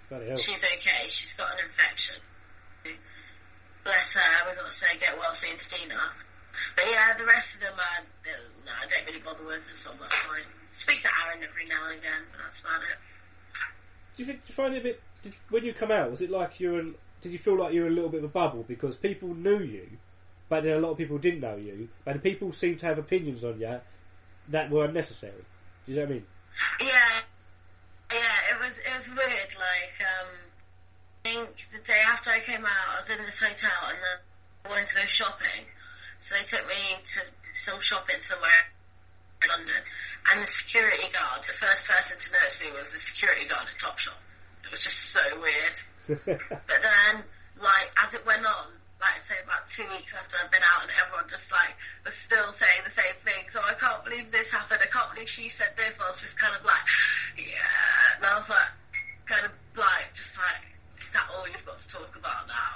Speaker 2: Bloody hell.
Speaker 7: She's okay. She's got an infection. Bless her. We've got to say get well soon to Dina. But yeah, the rest of them, uh, no, I don't really bother with. It's all that fine. Speak to Aaron every now and again, but that's about it.
Speaker 2: Do you, think, do you find it a bit... Did, when you come out, was it like you were... Did you feel like you were a little bit of a bubble? Because people knew you, but then a lot of people didn't know you, and people seemed to have opinions on you that were unnecessary. Do you know what I mean?
Speaker 7: Yeah. Yeah, it was it was weird. Like, um, I think the day after I came out, I was in this hotel and then I wanted to go shopping. So they took me to some shopping somewhere in London. And the security guard, the first person to notice me was the security guard at Topshop. It was just so weird. But then, like, as it went on, like, say about two weeks after I'd been out and everyone just, like, was still saying the same thing. So I can't believe this happened. I can't believe she said this. I was just kind of like, yeah. And I was like, kind of like, just like, is that all you've got to talk about now?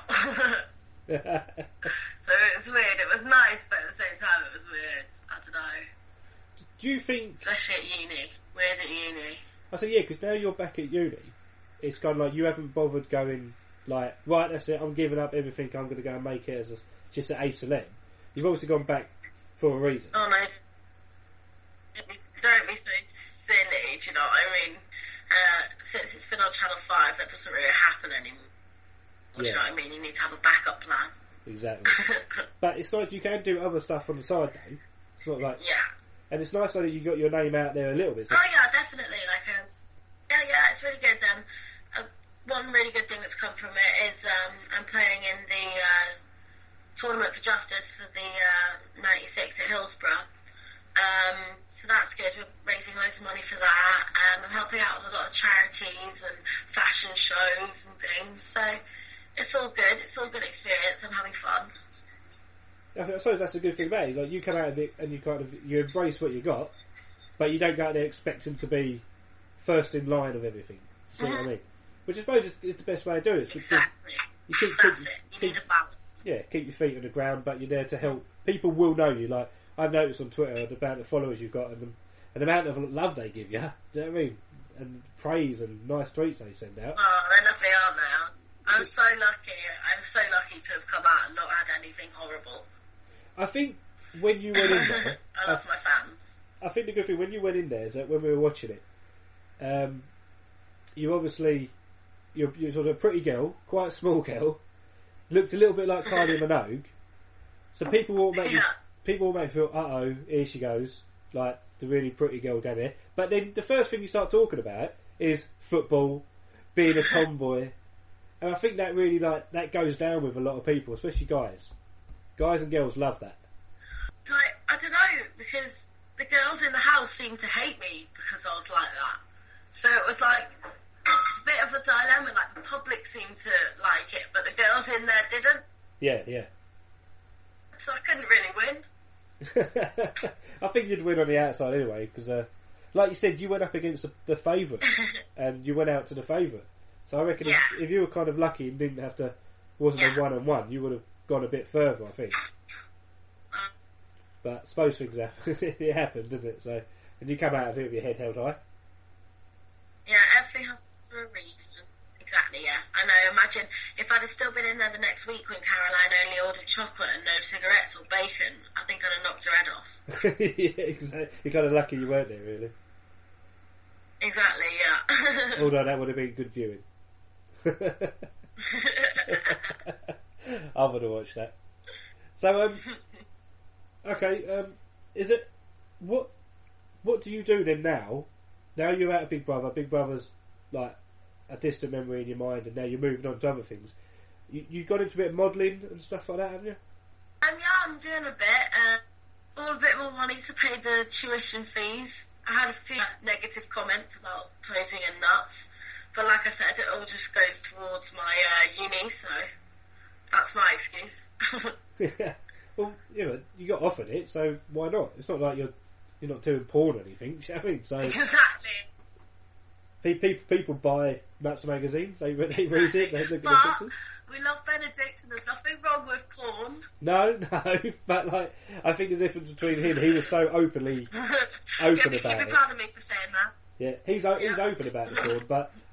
Speaker 7: So it was weird. It was nice, but at the same time it was weird. I don't know.
Speaker 2: Do you think...
Speaker 7: Especially at uni. Weird at uni.
Speaker 2: I said, yeah, because now you're back at uni, it's kind of like you haven't bothered going, like, right, that's it, I'm giving up everything, I'm going to go and make it as a, just an A celeb. You've obviously gone back for a reason.
Speaker 7: Oh, no. Don't be so silly, do you know what I mean? Uh, since it's been on Channel five, that doesn't really happen anymore. Do you know what I mean? You need to have a backup plan.
Speaker 2: Exactly. But it's like you can do other stuff on the side, though. It's not like...
Speaker 7: Yeah.
Speaker 2: And it's nice though that you got your name out there a little bit. So
Speaker 7: oh, yeah, definitely. Like, um, yeah, yeah, it's really good. Um, uh, one really good thing that's come from it is um, I'm playing in the uh, Tournament for Justice for the uh, ninety-six at Hillsborough. Um, so that's good. We're raising loads of money for that. Um, I'm helping out with a lot of charities and fashion shows and things. So it's all good. It's all good experience. I'm having fun.
Speaker 2: I suppose that's a good thing about it. Like, you come out of it and you kind of you embrace what you got, but you don't go out there expecting to be first in line of everything. See mm-hmm. what I mean? Which I suppose is, is the best way to do it.
Speaker 7: Exactly.
Speaker 2: You keep,
Speaker 7: That's
Speaker 2: keep,
Speaker 7: it. You
Speaker 2: keep,
Speaker 7: need a balance.
Speaker 2: Yeah, keep your feet on the ground, but you're there to help. People will know you. Like, I've noticed on Twitter the amount of followers you've got and the, and the amount of love they give you. Do you know what I mean? And praise and nice tweets they send out.
Speaker 7: Oh, they're lovely, aren't they? I'm so lucky. I'm so lucky to have come out and not had anything horrible.
Speaker 2: I think when you went in there...
Speaker 7: I love I, my fans.
Speaker 2: I think the good thing, when you went in there, is that when we were watching it, um, you obviously... You're, you're sort of a pretty girl, quite a small girl, looked a little bit like Kylie Minogue, so people will make yeah. you, people will make you feel, uh-oh, here she goes, like the really pretty girl down there. But then the first thing you start talking about is football, being a tomboy, and I think that really, like, that goes down with a lot of people, especially guys. Guys and girls love that.
Speaker 7: Like, I don't know, because the girls in the house seemed to hate me because I was like that. So it was like a bit of a dilemma. Like, the public seemed to like it, but the girls in there didn't.
Speaker 2: Yeah, yeah.
Speaker 7: So I couldn't really win.
Speaker 2: I think you'd win on the outside anyway, because, uh, like you said, you went up against the, the favourite, and you went out to the favourite. So I reckon yeah. if, if you were kind of lucky and didn't have to, wasn't yeah. a one on one, you would have gone a bit further, I think. But I suppose things happen. It happened, didn't it? So, and you come out of it with your head held high.
Speaker 7: Yeah, everything happens for a reason. Exactly, yeah. I know, imagine if I'd have still been in there the next week when Caroline only ordered chocolate and no cigarettes or bacon, I think I'd have knocked her head off.
Speaker 2: Yeah, exactly. You're kind of lucky you weren't there, really.
Speaker 7: Exactly, yeah.
Speaker 2: Although that would have been good viewing. I would have watched that. So, um, okay, um, is it, what, what do you do then now? Now you're out of Big Brother, Big Brother's like a distant memory in your mind, and now you're moving on to other things. You, you got into a bit of modelling and stuff like that, haven't you?
Speaker 7: Um, yeah, I'm doing a bit, uh, all a bit more money to pay the tuition fees. I had a few negative comments about posing in nuts, but like I said, it all just goes towards my uh, uni, so that's my excuse.
Speaker 2: Yeah. Well, you know, you got offered it, so why not? It's not like you're you're not doing porn or anything. Do you know what I mean? So
Speaker 7: exactly.
Speaker 2: People people buy Nuts magazines. They they read it. They look at the pictures.
Speaker 7: We love Benedict, and there's nothing wrong with porn.
Speaker 2: No, no, but like I think the difference between him, he was so openly open
Speaker 7: yeah,
Speaker 2: about
Speaker 7: you'd be
Speaker 2: it.
Speaker 7: proud of me for saying that.
Speaker 2: Yeah, he's yeah. he's open about the porn, but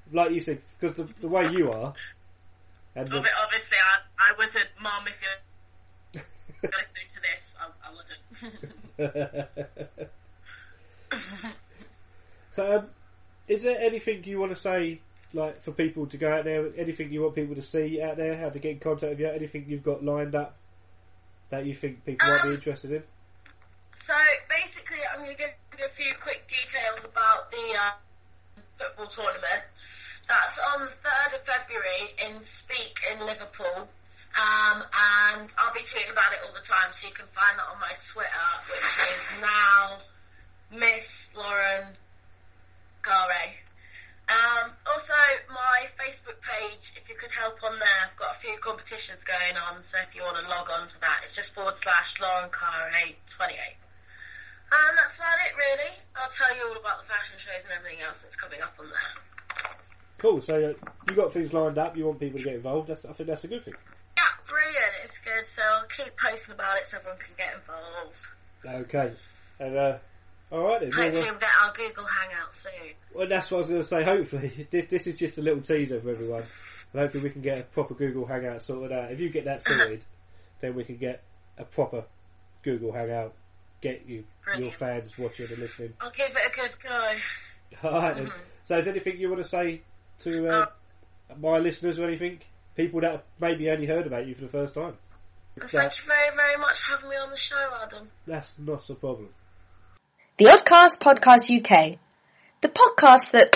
Speaker 2: like you said, because the, the way you are, and the,
Speaker 7: Obviously, I, I wouldn't, Mum, if you're listening to this, I, I wouldn't.
Speaker 2: So, um, is there anything you want to say, like, for people to go out there? Anything you want people to see out there? How to get in contact with you? Anything you've got lined up that you think people um, might be interested in?
Speaker 7: So, basically, I'm going to give you a few quick details about the uh, football tournament. That's on the third of February in Speak in Liverpool. Um, and I'll be tweeting about it all the time, so you can find that on my Twitter, which is now Miss Lauren Gare. Um, also, my Facebook page, if you could help on there, I've got a few competitions going on, so if you want to log on to that, it's just forward slash Lauren Gare twenty-eight. And that's about it, really. I'll tell you all about the fashion shows and everything else that's coming up on there.
Speaker 2: Cool, so uh, you got things lined up, you want people to get involved, that's, I think that's a good thing.
Speaker 7: Yeah, brilliant, it's good, so I'll keep posting about it so everyone can get involved.
Speaker 2: Okay, and uh, alright then.
Speaker 7: Hopefully
Speaker 2: well,
Speaker 7: we'll get our Google Hangout soon.
Speaker 2: Well, that's what I was going to say, hopefully. This, this is just a little teaser for everyone. And hopefully we can get a proper Google Hangout sorted out. If you get that sorted, then we can get a proper Google Hangout. Get you, brilliant. Your fans watching and listening.
Speaker 7: I'll give it a good go.
Speaker 2: Alright then.
Speaker 7: Mm-hmm.
Speaker 2: So is there anything you want to say to uh, uh, my listeners or anything? People that have maybe only heard about you for the first time?
Speaker 7: Thank you very, very much for having me on the show, Adam.
Speaker 2: That's not a problem.
Speaker 1: The Oddcast Podcast U K. The podcast that...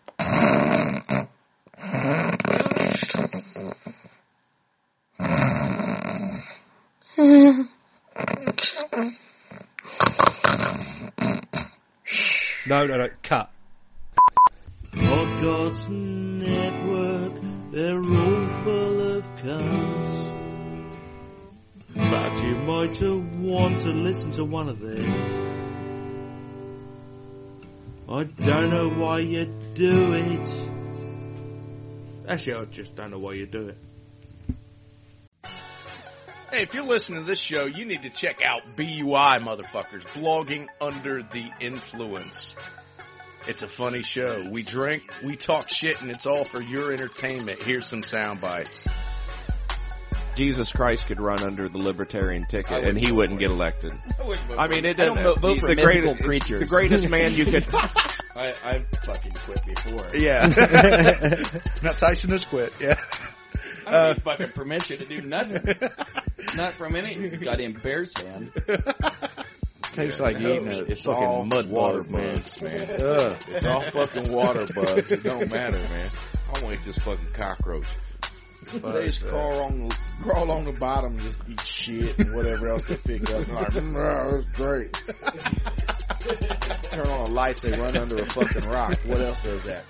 Speaker 2: No, no, no, cut.
Speaker 3: Podcasts Network, they're all full of cunts. But you might want to listen to one of them. I don't know why you do it. Actually, I just don't know why you do it.
Speaker 8: Hey, if you're listening to this show, you need to check out B U I, motherfuckers, Blogging Under the Influence. It's a funny show. We drink, we talk shit, and it's all for your entertainment. Here's some sound bites.
Speaker 9: Jesus Christ could run under the libertarian ticket, and he wouldn't get elected.
Speaker 8: I,
Speaker 9: I mean, it
Speaker 8: I don't
Speaker 9: doesn't.
Speaker 8: vote
Speaker 9: The,
Speaker 8: for
Speaker 9: the,
Speaker 8: mythical
Speaker 9: greatest,
Speaker 8: creatures.
Speaker 9: the greatest man you could.
Speaker 8: I, I've fucking quit before.
Speaker 9: Yeah.
Speaker 8: Now Tyson has quit, yeah.
Speaker 10: I don't need fucking permission to do nothing. Not from any goddamn Bears fan.
Speaker 9: Tastes like eating a
Speaker 8: it's
Speaker 9: fucking
Speaker 8: all
Speaker 9: mud
Speaker 8: water
Speaker 9: bugs, man.
Speaker 8: bugs, man. Ugh. It's all fucking water bugs. It don't matter, man. I want to eat this fucking cockroach. They just crawl on, the, crawl on the bottom and just eat shit and whatever else they pick up. And like, mm, that's great. Turn on the lights, they run under a fucking rock. What else does that?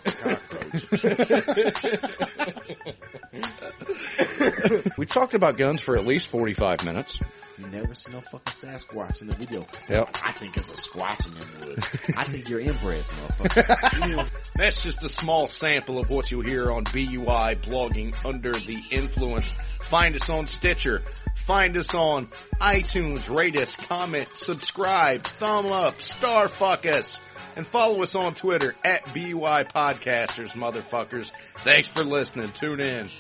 Speaker 8: Cockroach. We talked about guns for at least forty-five minutes.
Speaker 11: You never see no fucking Sasquatch in the video.
Speaker 8: Yep.
Speaker 11: I think it's a squatch in the woods. I think you're inbred, motherfucker.
Speaker 8: That's just a small sample of what you'll hear on B U I, Blogging Under the Influence. Find us on Stitcher. Find us on iTunes. Rate us, comment, subscribe, thumb up, star fuck us. And follow us on Twitter at B U I Podcasters, motherfuckers. Thanks for listening. Tune in.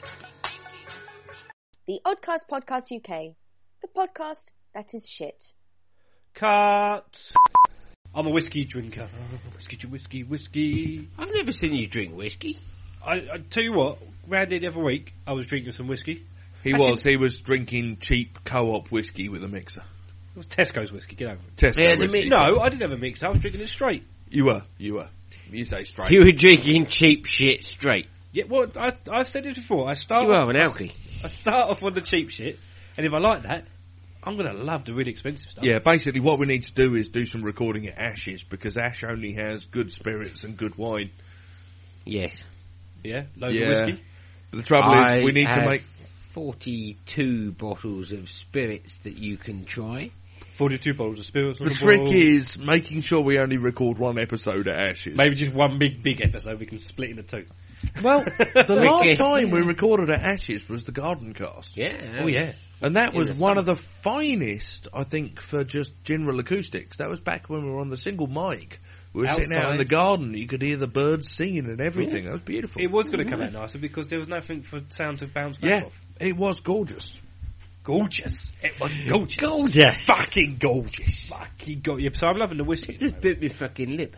Speaker 1: The Oddcast Podcast U K. The podcast that is shit.
Speaker 2: Cut. I'm a whiskey drinker. Oh, whiskey, whiskey, whiskey.
Speaker 4: I've never seen you drink whiskey.
Speaker 2: I, I tell you what, round it every week, I was drinking some whiskey.
Speaker 3: He
Speaker 2: Actually,
Speaker 3: was. He was drinking cheap co-op whiskey with a mixer.
Speaker 2: It was Tesco's whiskey. Get over it.
Speaker 3: Tesco
Speaker 4: Yeah, the
Speaker 3: whiskey.
Speaker 4: mi-
Speaker 2: No, I didn't have a mixer. I was drinking it straight.
Speaker 3: You were. You were. You say straight.
Speaker 4: You were drinking cheap shit straight.
Speaker 2: Yeah, well, I, I've said it before. I start.
Speaker 4: You
Speaker 2: off,
Speaker 4: are an alky.
Speaker 2: I start off on the cheap shit, and if I like that, I'm going to love the really expensive stuff.
Speaker 3: Yeah, basically what we need to do is do some recording at Ash's, because Ash only has good spirits and good wine.
Speaker 4: Yes.
Speaker 2: Yeah, loads
Speaker 3: Yeah.
Speaker 2: of whiskey.
Speaker 3: But the trouble
Speaker 4: I
Speaker 3: is, we need to
Speaker 4: have
Speaker 3: make...
Speaker 4: forty-two bottles of spirits that you can try.
Speaker 2: forty-two bottles of spirits. on
Speaker 3: The
Speaker 2: the
Speaker 3: trick
Speaker 2: boil.
Speaker 3: is making sure we only record one episode at Ash's.
Speaker 2: Maybe just one big, big episode we can split into two.
Speaker 3: Well, the last
Speaker 4: Wicked.
Speaker 3: time we recorded at Ash's was the Garden Cast.
Speaker 4: Yeah.
Speaker 2: Oh, yeah.
Speaker 3: And that
Speaker 4: In
Speaker 3: was
Speaker 4: the
Speaker 3: one
Speaker 4: summer.
Speaker 3: of the finest, I think, for just general acoustics. That was back when we were on the single mic. We were sitting out in the garden. You could hear the birds singing and everything.
Speaker 2: Yeah.
Speaker 3: That was beautiful.
Speaker 2: It was going to come out nicer because there was nothing for sound to bounce back
Speaker 3: Yeah,
Speaker 2: off.
Speaker 3: it was gorgeous.
Speaker 2: Gorgeous. It was gorgeous.
Speaker 4: Gorgeous.
Speaker 3: Fucking gorgeous.
Speaker 2: Fucking gorgeous. Yeah, so I'm loving the whiskey.
Speaker 4: Just bit my fucking lip.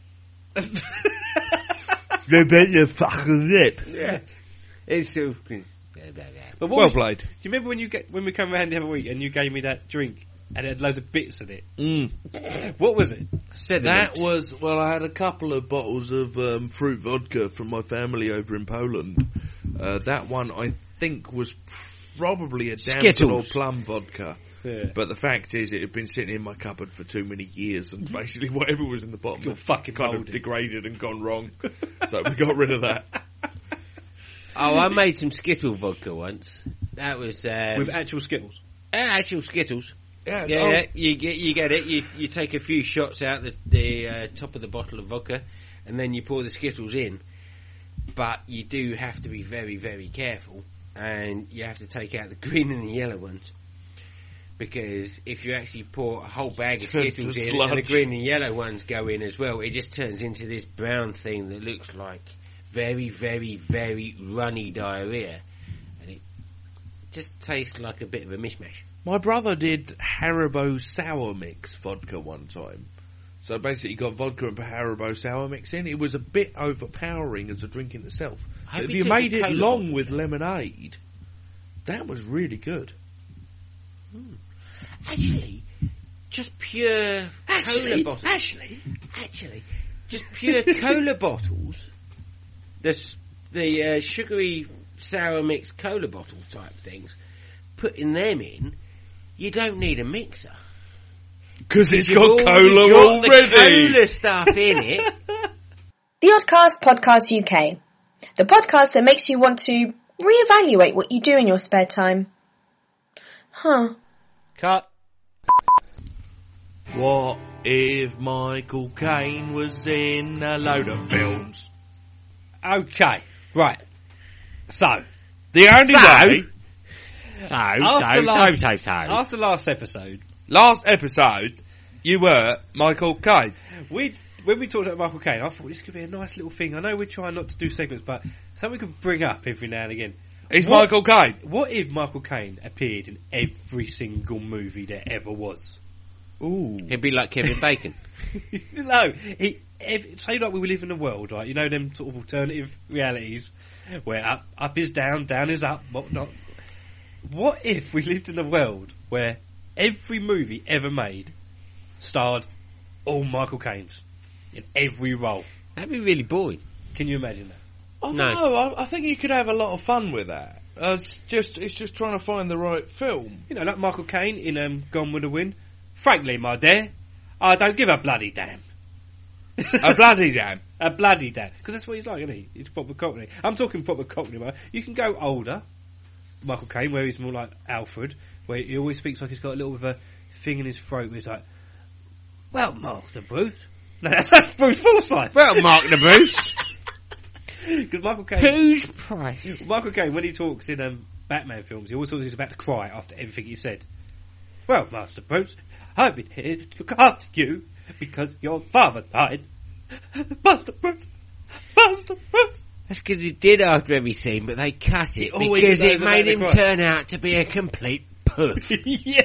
Speaker 3: You bit your fucking lip.
Speaker 4: Yeah. It's so...
Speaker 2: But what
Speaker 3: Well
Speaker 2: was-
Speaker 3: played.
Speaker 2: Do you remember when you get when we come around the other week and you gave me that drink and it had loads of bits in it?
Speaker 3: Mm.
Speaker 2: What was it?
Speaker 3: That was, well, I had a couple of bottles of um, fruit vodka from my family over in Poland. Uh, that one, I think, was probably a damson or
Speaker 4: Skittles.
Speaker 3: plum vodka.
Speaker 2: Yeah.
Speaker 3: But the fact is, it had been sitting in my cupboard for too many years, and basically whatever was in the bottom
Speaker 2: Got
Speaker 3: had
Speaker 2: fucking
Speaker 3: kind of
Speaker 2: mouldy.
Speaker 3: degraded and gone wrong. So we got rid of that.
Speaker 4: Oh, I made some Skittle vodka once. That was... Um,
Speaker 2: With actual Skittles.
Speaker 4: uh, actual Skittles.
Speaker 3: Yeah,
Speaker 4: Yeah,
Speaker 3: oh,
Speaker 4: yeah, you get you get it. You you take a few shots out the the uh, top of the bottle of vodka, and then you pour the Skittles in. But you do have to be very very careful, and you have to take out the green and the yellow ones, because if you actually pour a whole bag of
Speaker 3: Turns
Speaker 4: Skittles
Speaker 3: to
Speaker 4: in and the
Speaker 3: sludge.
Speaker 4: green and yellow ones go in as well, it just turns into this brown thing that looks like very very very runny diarrhea, and it just tastes like a bit of a mishmash.
Speaker 3: My brother did Haribo sour mix vodka one time. So basically, you got vodka and Haribo sour mix in. It was a bit overpowering as a drink in itself.
Speaker 4: I hope
Speaker 3: If
Speaker 4: he
Speaker 3: you
Speaker 4: took
Speaker 3: made
Speaker 4: the
Speaker 3: it
Speaker 4: cola
Speaker 3: long
Speaker 4: bottle.
Speaker 3: with lemonade, that was really good.
Speaker 4: Actually, just pure cola bottles. Actually, actually, just pure cola bottles. The s- the uh, sugary sour mix cola bottle type things. Putting them in, you don't need a mixer.
Speaker 3: Because it's
Speaker 4: You've
Speaker 3: got
Speaker 4: already
Speaker 3: cola
Speaker 4: got
Speaker 3: already.
Speaker 4: The cola stuff in it.
Speaker 1: The Oddcast Podcast U K, the podcast that makes you want to reevaluate what you do in your spare time. Huh.
Speaker 2: Cut.
Speaker 3: What if Michael Caine was in a load of films?
Speaker 2: Okay. Right. So.
Speaker 3: The only
Speaker 4: So-
Speaker 3: way...
Speaker 4: So,
Speaker 2: After
Speaker 4: so,
Speaker 2: last,
Speaker 4: so, so, so.
Speaker 2: after last episode,
Speaker 3: Last episode, you were Michael Caine.
Speaker 2: we when we talked about Michael Caine, I thought this could be a nice little thing. I know we're trying not to do segments, but something we could bring up every now and again.
Speaker 3: It's
Speaker 2: What-
Speaker 3: Michael Caine.
Speaker 2: What if Michael Caine appeared in every single movie there ever was?
Speaker 3: Ooh.
Speaker 4: He'd be like Kevin Bacon.
Speaker 2: No, he. If, say like we live in a world, right? You know them sort of alternative realities where up up is down, down is up, whatnot. What if we lived in a world where every movie ever made starred all Michael Caine's in every role?
Speaker 4: That'd be really boring.
Speaker 2: Can you imagine that?
Speaker 3: I don't
Speaker 4: No.
Speaker 3: know. I, I think you could have a lot of fun with that. Uh, it's just, it's just trying to find the right film.
Speaker 2: You know, like Michael Caine in um, Gone with the Wind. Frankly, my dear, I don't give a bloody damn.
Speaker 3: A bloody damn.
Speaker 2: A bloody damn. Because that's what he's like, isn't he? He's proper Cockney. I'm talking proper Cockney, man. You can go older, Michael Caine, where he's more like Alfred, where he always speaks like he's got a little bit of a thing in his throat where he's like, well, Master Bruce. No, that's, that's Bruce Forsyth.
Speaker 4: Well, Mark the Bruce.
Speaker 2: Because Michael Caine...
Speaker 4: Who's price?
Speaker 2: Michael Caine, when he talks in um, Batman films, he always talks he's about to cry after everything he said. Well, Master Bruce, I've been here to look after you because your father died. Master Bruce, Master Bruce.
Speaker 4: That's because he did after every scene, but they cut it
Speaker 2: always
Speaker 4: because
Speaker 2: knows
Speaker 4: it made
Speaker 2: about
Speaker 4: him
Speaker 2: the cry.
Speaker 4: turn out to be a complete puss.
Speaker 2: Yeah.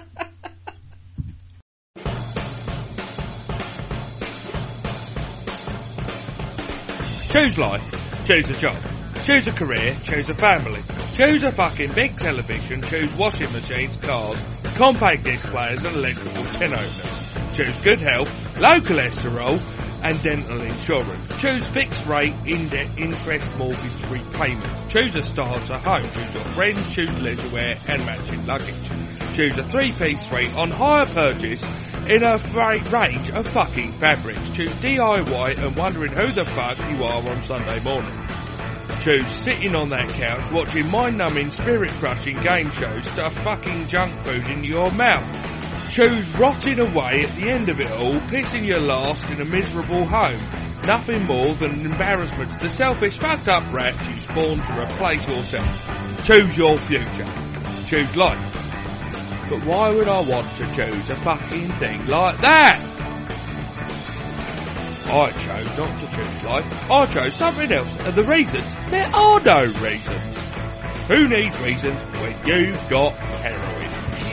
Speaker 3: Choose life. Choose a job. Choose a career. Choose a family. Choose a fucking big television. Choose washing machines, cars, compact disc players and electrical tin openers. Choose good health, low cholesterol and dental insurance. Choose fixed rate in- interest mortgage repayments. Choose a starter home. Choose your friends. Choose leisurewear and matching luggage. Choose a three-piece suite on hire purchase in a great range of fucking fabrics. Choose D I Y and wondering who the fuck you are on Sunday morning. Choose sitting on that couch watching mind-numbing, spirit-crushing game shows stuff fucking junk food in your mouth. Choose rotting away at the end of it all, pissing your last in a miserable home. Nothing more than an embarrassment to the selfish, fucked up rats you spawn to replace yourself. Choose your future. Choose life. But why would I want to choose a fucking thing like that? I chose not to choose life. I chose something else. And the reasons? There are no reasons. Who needs reasons when you've got heroin?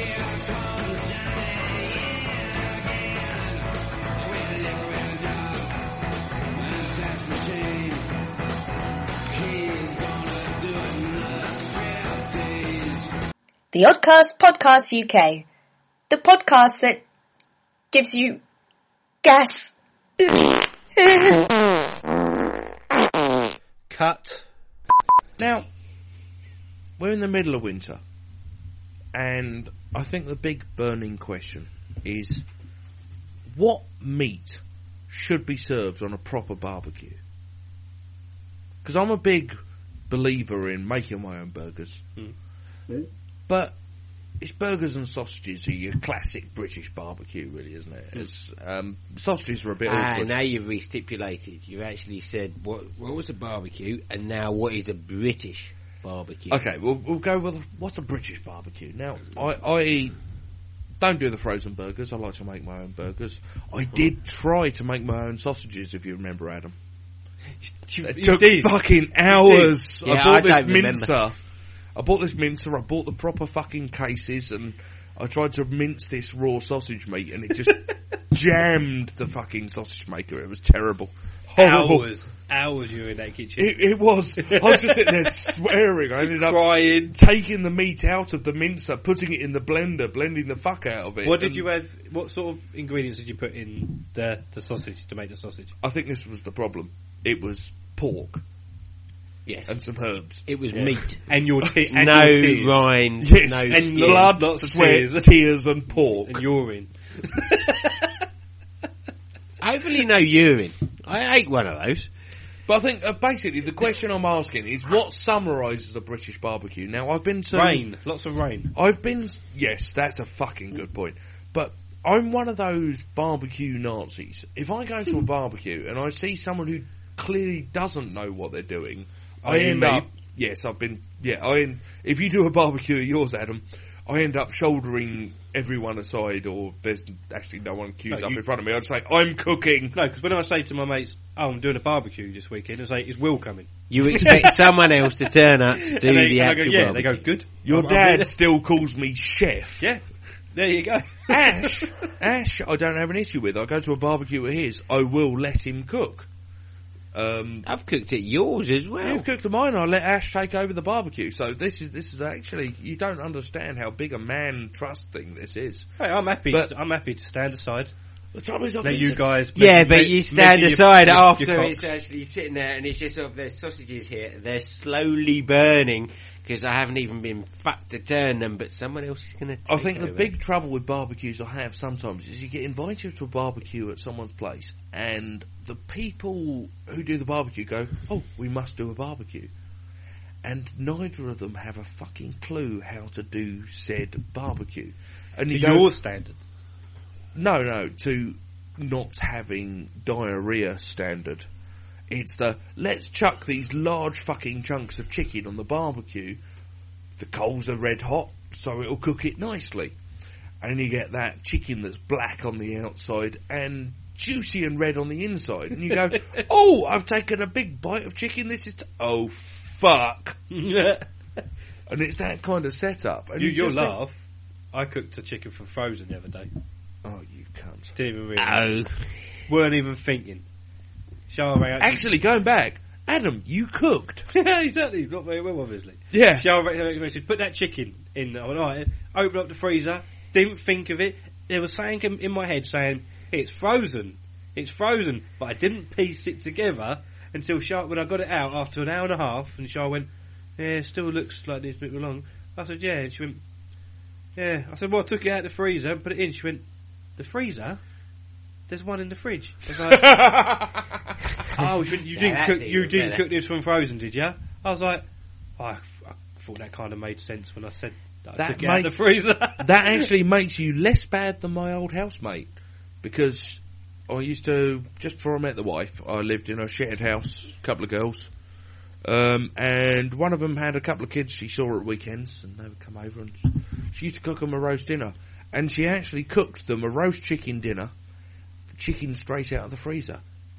Speaker 1: The Oddcast Podcast U K. The podcast that gives you gas.
Speaker 2: Cut.
Speaker 3: Now, we're in the middle of winter, and I think the big burning question is, what meat should be served on a proper barbecue? Because I'm a big believer in making my own burgers.
Speaker 2: Mm.
Speaker 3: Mm. But it's burgers and sausages are your classic British barbecue, really, isn't it? It's, um, sausages are a bit
Speaker 4: Ah,
Speaker 3: awkward.
Speaker 4: now you've restipulated. You've actually said what what was a barbecue, and now what is a British barbecue?
Speaker 3: Okay, we'll, we'll go with what's a British barbecue. Now, I, I don't do the frozen burgers. I like to make my own burgers. I did try to make my own sausages, if you remember, Adam.
Speaker 2: You,
Speaker 3: It
Speaker 2: you
Speaker 3: took
Speaker 2: did.
Speaker 3: fucking hours.
Speaker 4: Yeah,
Speaker 3: I bought
Speaker 4: I
Speaker 3: this
Speaker 4: don't remember.
Speaker 3: mincer. I bought this mincer, I bought the proper fucking cases, and I tried to mince this raw sausage meat, and it just jammed the fucking sausage maker. It was terrible. Horrible.
Speaker 2: Hours. Hours you were in that kitchen.
Speaker 3: It, it was. I was just sitting there swearing. I ended up
Speaker 2: Crying.
Speaker 3: taking the meat out of the mincer, putting it in the blender, blending the fuck out of it.
Speaker 2: What did
Speaker 3: and
Speaker 2: you have? What sort of ingredients did you put in the, the sausage to make the sausage?
Speaker 3: I think this was the problem. It was pork.
Speaker 4: Yes.
Speaker 3: And some herbs.
Speaker 4: It was
Speaker 2: Yeah.
Speaker 4: meat.
Speaker 2: And your te- and
Speaker 4: no
Speaker 2: your tears.
Speaker 4: rind,
Speaker 3: Yes,
Speaker 4: no
Speaker 3: and
Speaker 4: skin.
Speaker 3: blood,
Speaker 2: Lots of
Speaker 3: sweat,
Speaker 2: tears.
Speaker 3: tears and pork.
Speaker 2: And urine.
Speaker 4: Hopefully no urine. I ate one of those.
Speaker 3: But I think, uh, basically, the question I'm asking is, what summarises a British barbecue? Now, I've been to...
Speaker 2: Rain. Lots of rain.
Speaker 3: I've been... Yes, that's a fucking good point. But I'm one of those barbecue Nazis. If I go to a barbecue and I see someone who clearly doesn't know what they're doing, I
Speaker 2: Are you
Speaker 3: end
Speaker 2: me?
Speaker 3: up... Yes, I've been... Yeah, I end, if you do a barbecue at yours, Adam, I end up shouldering everyone aside, or there's actually no one queues
Speaker 2: No,
Speaker 3: up
Speaker 2: you-
Speaker 3: in front of me. I'd say, I'm cooking.
Speaker 2: No, because when I say to my mates, oh, I'm doing a barbecue this weekend, I say, is Will coming?
Speaker 4: You expect someone else to turn up to do
Speaker 2: And they,
Speaker 4: the
Speaker 2: and I
Speaker 4: actual
Speaker 2: go, yeah,
Speaker 4: barbecue.
Speaker 2: they go, good.
Speaker 3: Your
Speaker 2: I'm- I'm
Speaker 3: dad
Speaker 2: here."
Speaker 3: still calls me chef.
Speaker 2: Yeah, there you go.
Speaker 3: Ash, Ash, I don't have an issue with. I go to a barbecue at his. I will let him cook. Um,
Speaker 4: I've cooked at yours as well.
Speaker 3: You've cooked at mine. I let Ash take over the barbecue. So this is this is actually, you don't understand how big a man trust thing this is.
Speaker 2: Hey, I'm happy.
Speaker 3: But-
Speaker 2: to, I'm happy to stand aside.
Speaker 3: The trouble is, I've
Speaker 2: Let
Speaker 3: been
Speaker 2: you
Speaker 3: to-
Speaker 2: guys.
Speaker 4: Yeah,
Speaker 2: make-
Speaker 4: but
Speaker 2: make-
Speaker 4: you stand
Speaker 2: making your-
Speaker 4: aside
Speaker 2: your-
Speaker 4: after
Speaker 2: your
Speaker 4: it's
Speaker 2: cocks.
Speaker 4: actually sitting there, and it's just sort of there's sausages here. They're slowly burning because I haven't even been fucked to turn them, but someone else is going to.
Speaker 3: I think the big trouble with barbecues I have sometimes is you get invited to a barbecue at someone's place, and the people who do the barbecue go, "Oh, we must do a barbecue," and neither of them have a fucking clue how to do said barbecue. And
Speaker 2: To
Speaker 3: you go,
Speaker 2: your standard.
Speaker 3: No, no, to not having diarrhea standard. It's the, let's chuck these large fucking chunks of chicken on the barbecue. The coals are red hot, so it'll cook it nicely. And you get that chicken that's black on the outside and juicy and red on the inside. And you go, oh, I've taken a big bite of chicken, this is, t- oh, fuck. And it's that kind of setup. And
Speaker 2: You,
Speaker 3: you
Speaker 2: you'll
Speaker 3: just think,
Speaker 2: laugh. I cooked a chicken from frozen the other day.
Speaker 3: oh, you cunt.
Speaker 2: Didn't even really.
Speaker 4: Oh.
Speaker 2: Weren't even thinking. Charlotte rang out.
Speaker 3: Actually, going back, Adam, you cooked.
Speaker 2: Yeah, exactly. Not very well, obviously.
Speaker 3: Yeah.
Speaker 2: Charlotte rang out and said, put that chicken in. I went, alright. Opened up the freezer. Didn't think of it. There was something in- in my head saying, it's frozen. It's frozen. But I didn't piece it together until Charlotte, when I got it out after an hour and a half, and Charlotte went, yeah, it still looks like this bit long. I said, yeah. And she went, yeah. I said, well, I took it out of the freezer and put it in. She went, the freezer? There's one in the fridge. I was like, oh, she went, you
Speaker 4: Yeah,
Speaker 2: didn't
Speaker 4: that's
Speaker 2: cook,
Speaker 4: even
Speaker 2: you didn't
Speaker 4: better.
Speaker 2: cook this from frozen, did you? I was like, oh, I, f- I thought that kind of made sense when I said that I
Speaker 3: That
Speaker 2: took it out of
Speaker 3: make-
Speaker 2: the freezer.
Speaker 3: That actually makes you less bad than my old housemate, because I used to, just before I met the wife, I lived in a shared house, a couple of girls, um, and one of them had a couple of kids she saw at weekends, and they would come over, and she used to cook them a roast dinner, and she actually cooked them a roast chicken dinner, chicken straight out of the freezer,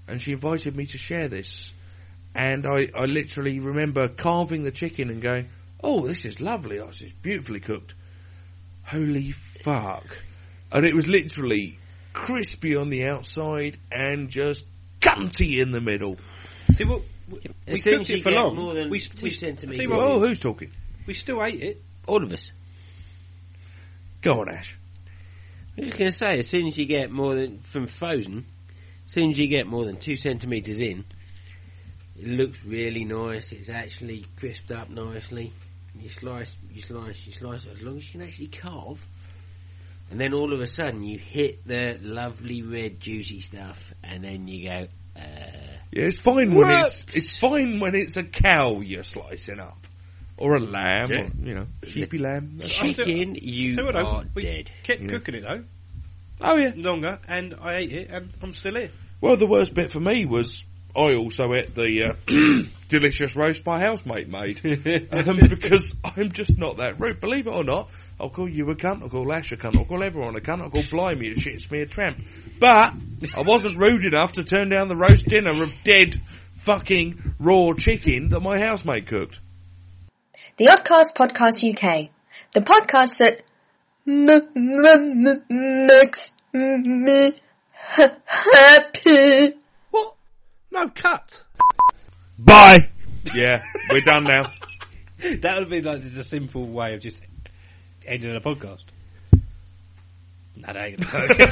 Speaker 3: and she invited me to share this. And I, I literally remember carving the chicken and going, oh, this is lovely. Oh, this is beautifully cooked. Holy fuck. And it was literally crispy on the outside and just cunty in the middle.
Speaker 2: See, well, we, we cooked it for long.
Speaker 4: More than
Speaker 2: we,
Speaker 4: two
Speaker 2: we,
Speaker 4: centimetres.
Speaker 2: what,
Speaker 3: Oh, who's talking?
Speaker 2: We still ate it.
Speaker 4: All of us.
Speaker 3: Go on, Ash.
Speaker 4: I was going to say, as soon as you get more than, from frozen, as soon as you get more than two centimetres in, it looks really nice. It's actually crisped up nicely. You slice, you slice, you slice it as long as you can actually carve. And then all of a sudden you hit the lovely red juicy stuff, and then you go, uh...
Speaker 3: Yeah, it's fine when it's, it's fine when it's a cow you're slicing up. Or a lamb,
Speaker 2: Yeah.
Speaker 3: or, you know, sheepy lamb. That's
Speaker 4: Chicken, you
Speaker 2: Tell you what, though,
Speaker 4: are
Speaker 2: we
Speaker 4: dead.
Speaker 2: kept
Speaker 3: Yeah.
Speaker 2: cooking it though.
Speaker 3: Oh yeah.
Speaker 2: Longer, and I ate it, and I'm still here.
Speaker 3: Well, the worst bit for me was I also ate the uh, delicious roast my housemate made. um, because I'm just not that rude. Believe it or not, I'll call you a cunt, I'll call Ash a cunt, I'll call everyone a cunt, I'll call Blimey a shit smeared tramp. But I wasn't rude enough to turn down the roast dinner of dead fucking raw chicken that my housemate cooked.
Speaker 1: The Oddcast Podcast U K, the podcast that m- m- m- makes me ha- happy.
Speaker 2: What? No, cut.
Speaker 3: Bye! Yeah, we're done now.
Speaker 2: That would be like just a simple way of just ending a podcast. No, that ain't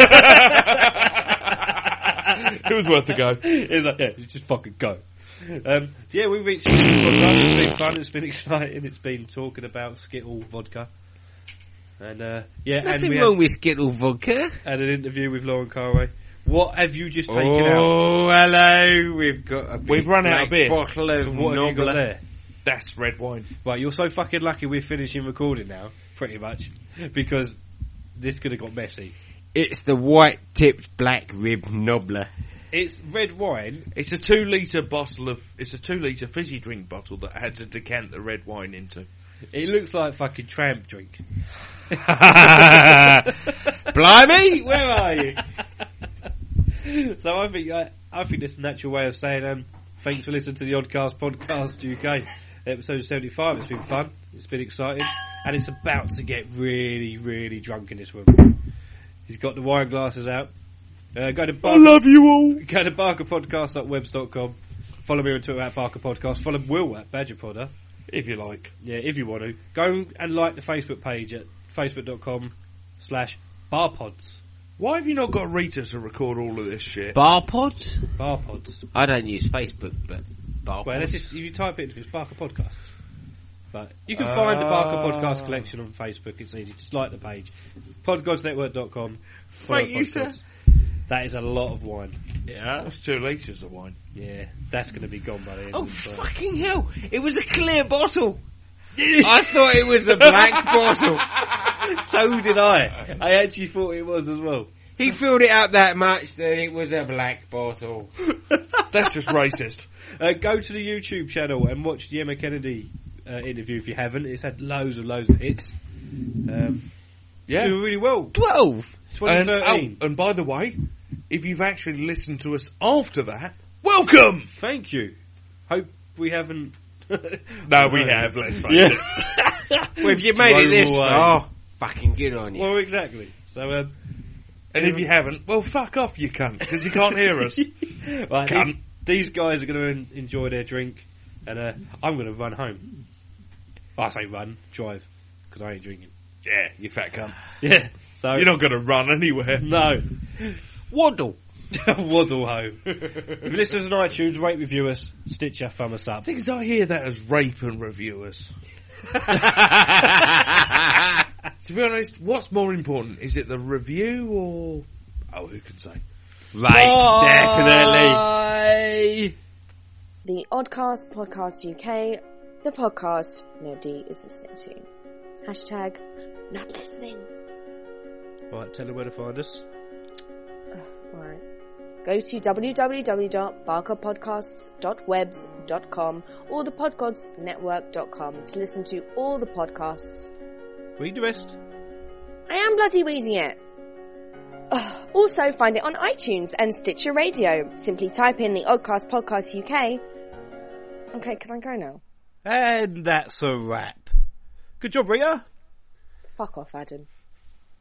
Speaker 3: It was worth a go.
Speaker 2: It's like, yeah, just fucking go. Um, so yeah, we reached the podcast. It's been fun, it's been exciting, it's been talking about Skittle vodka. And, uh, yeah,
Speaker 4: Nothing
Speaker 2: and we
Speaker 4: wrong
Speaker 2: had,
Speaker 4: with Skittle vodka.
Speaker 2: had an interview with Lauren Carway. What have you just taken out?
Speaker 4: Oh, hello. We've got a big
Speaker 3: We've run out of beer.
Speaker 4: bottle of
Speaker 2: So what have you got
Speaker 4: Nobler.
Speaker 2: there?
Speaker 3: That's red wine.
Speaker 2: Right, you're so fucking lucky we're finishing recording now, pretty much, because this could have got messy.
Speaker 4: It's the white-tipped black rib Nobler.
Speaker 2: It's red wine.
Speaker 3: It's a two litre bottle of, it's a two litre fizzy drink bottle that I had to decant the red wine into.
Speaker 2: It looks like fucking tramp drink.
Speaker 4: Blimey, where are you?
Speaker 2: So I think I, I think this is a natural way of saying um, thanks for listening to the Oddcast Podcast U K, episode seventy-five. It's been fun, it's been exciting, and it's about to get really, really drunk in this room. He's got the wine glasses out. Uh, go to Barker,
Speaker 3: I love you all.
Speaker 2: Go to barker podcast dot webs dot com. Follow me on Twitter at Barker Podcast. Follow Will at Badger Podder.
Speaker 3: If you like.
Speaker 2: Yeah, if you want to. Go and like the Facebook page at facebook dot com slash barpods.
Speaker 3: Why have you not got Rita to record all of this shit?
Speaker 4: Bar pods?
Speaker 2: Barpods.
Speaker 4: I don't use Facebook, but bar
Speaker 2: Well,
Speaker 4: pods.
Speaker 2: let's just, if you type it into it's Barker Podcast. But you can find the Barker
Speaker 3: Ah.
Speaker 2: Podcast collection on Facebook. It's easy. Just like the page. podgods network dot com.
Speaker 4: Thank you, sir.
Speaker 2: That is a lot of wine.
Speaker 4: Yeah.
Speaker 3: That's two litres of wine.
Speaker 2: Yeah, that's going to be gone by the end
Speaker 4: Oh,
Speaker 2: of the time.
Speaker 4: fucking hell. It was a clear bottle. I thought it was a black bottle.
Speaker 2: So did I. I actually thought it was as well.
Speaker 4: He filled it up that much that it was a black bottle.
Speaker 3: That's just racist.
Speaker 2: Uh, go to the YouTube channel and watch the Emma Kennedy uh, interview if you haven't. It's had loads and loads of hits. Um,
Speaker 3: Yeah.
Speaker 2: doing really well.
Speaker 4: Twelve.
Speaker 3: And,
Speaker 2: twenty thirteen.
Speaker 3: oh, and by the way, if you've actually listened to us after that, welcome!
Speaker 2: Thank you. Hope we haven't.
Speaker 3: No, we have, let's face
Speaker 2: Yeah.
Speaker 3: it.
Speaker 4: Well, if you made it
Speaker 2: Drove
Speaker 4: this
Speaker 2: away.
Speaker 4: far, fucking good on you.
Speaker 2: Well, exactly. So, um,
Speaker 3: And if you haven't, well, fuck off, you cunt, because you can't hear us.
Speaker 2: right,
Speaker 3: Cunt.
Speaker 2: these, these guys are going to enjoy their drink, and uh, I'm going to run home. I say run, drive, because I ain't drinking.
Speaker 3: Yeah, you fat cunt.
Speaker 2: Yeah. So
Speaker 3: You're not going to run anywhere.
Speaker 2: No.
Speaker 4: Waddle.
Speaker 2: Waddle home. If you listen to us on iTunes, rate, review us, Stitcher, thumb us up.
Speaker 3: Things I hear that as rape and reviewers. To be honest, what's more important? Is it the review or... Oh, who can say?
Speaker 4: Right, definitely.
Speaker 1: The Oddcast Podcast U K, the podcast nobody is listening to. Hashtag not listening.
Speaker 2: Right, tell them where to find us.
Speaker 1: Right. Go to w w w dot barker podcasts dot webs dot com or the podgods network dot com to listen to all the podcasts.
Speaker 2: Read the rest.
Speaker 1: I am bloody reading it. Ugh. Also, find it on iTunes and Stitcher Radio. Simply type in the Oddcast Podcast U K. Okay, can I go now?
Speaker 2: And that's a wrap. Good job, Rita.
Speaker 1: Fuck off, Adam.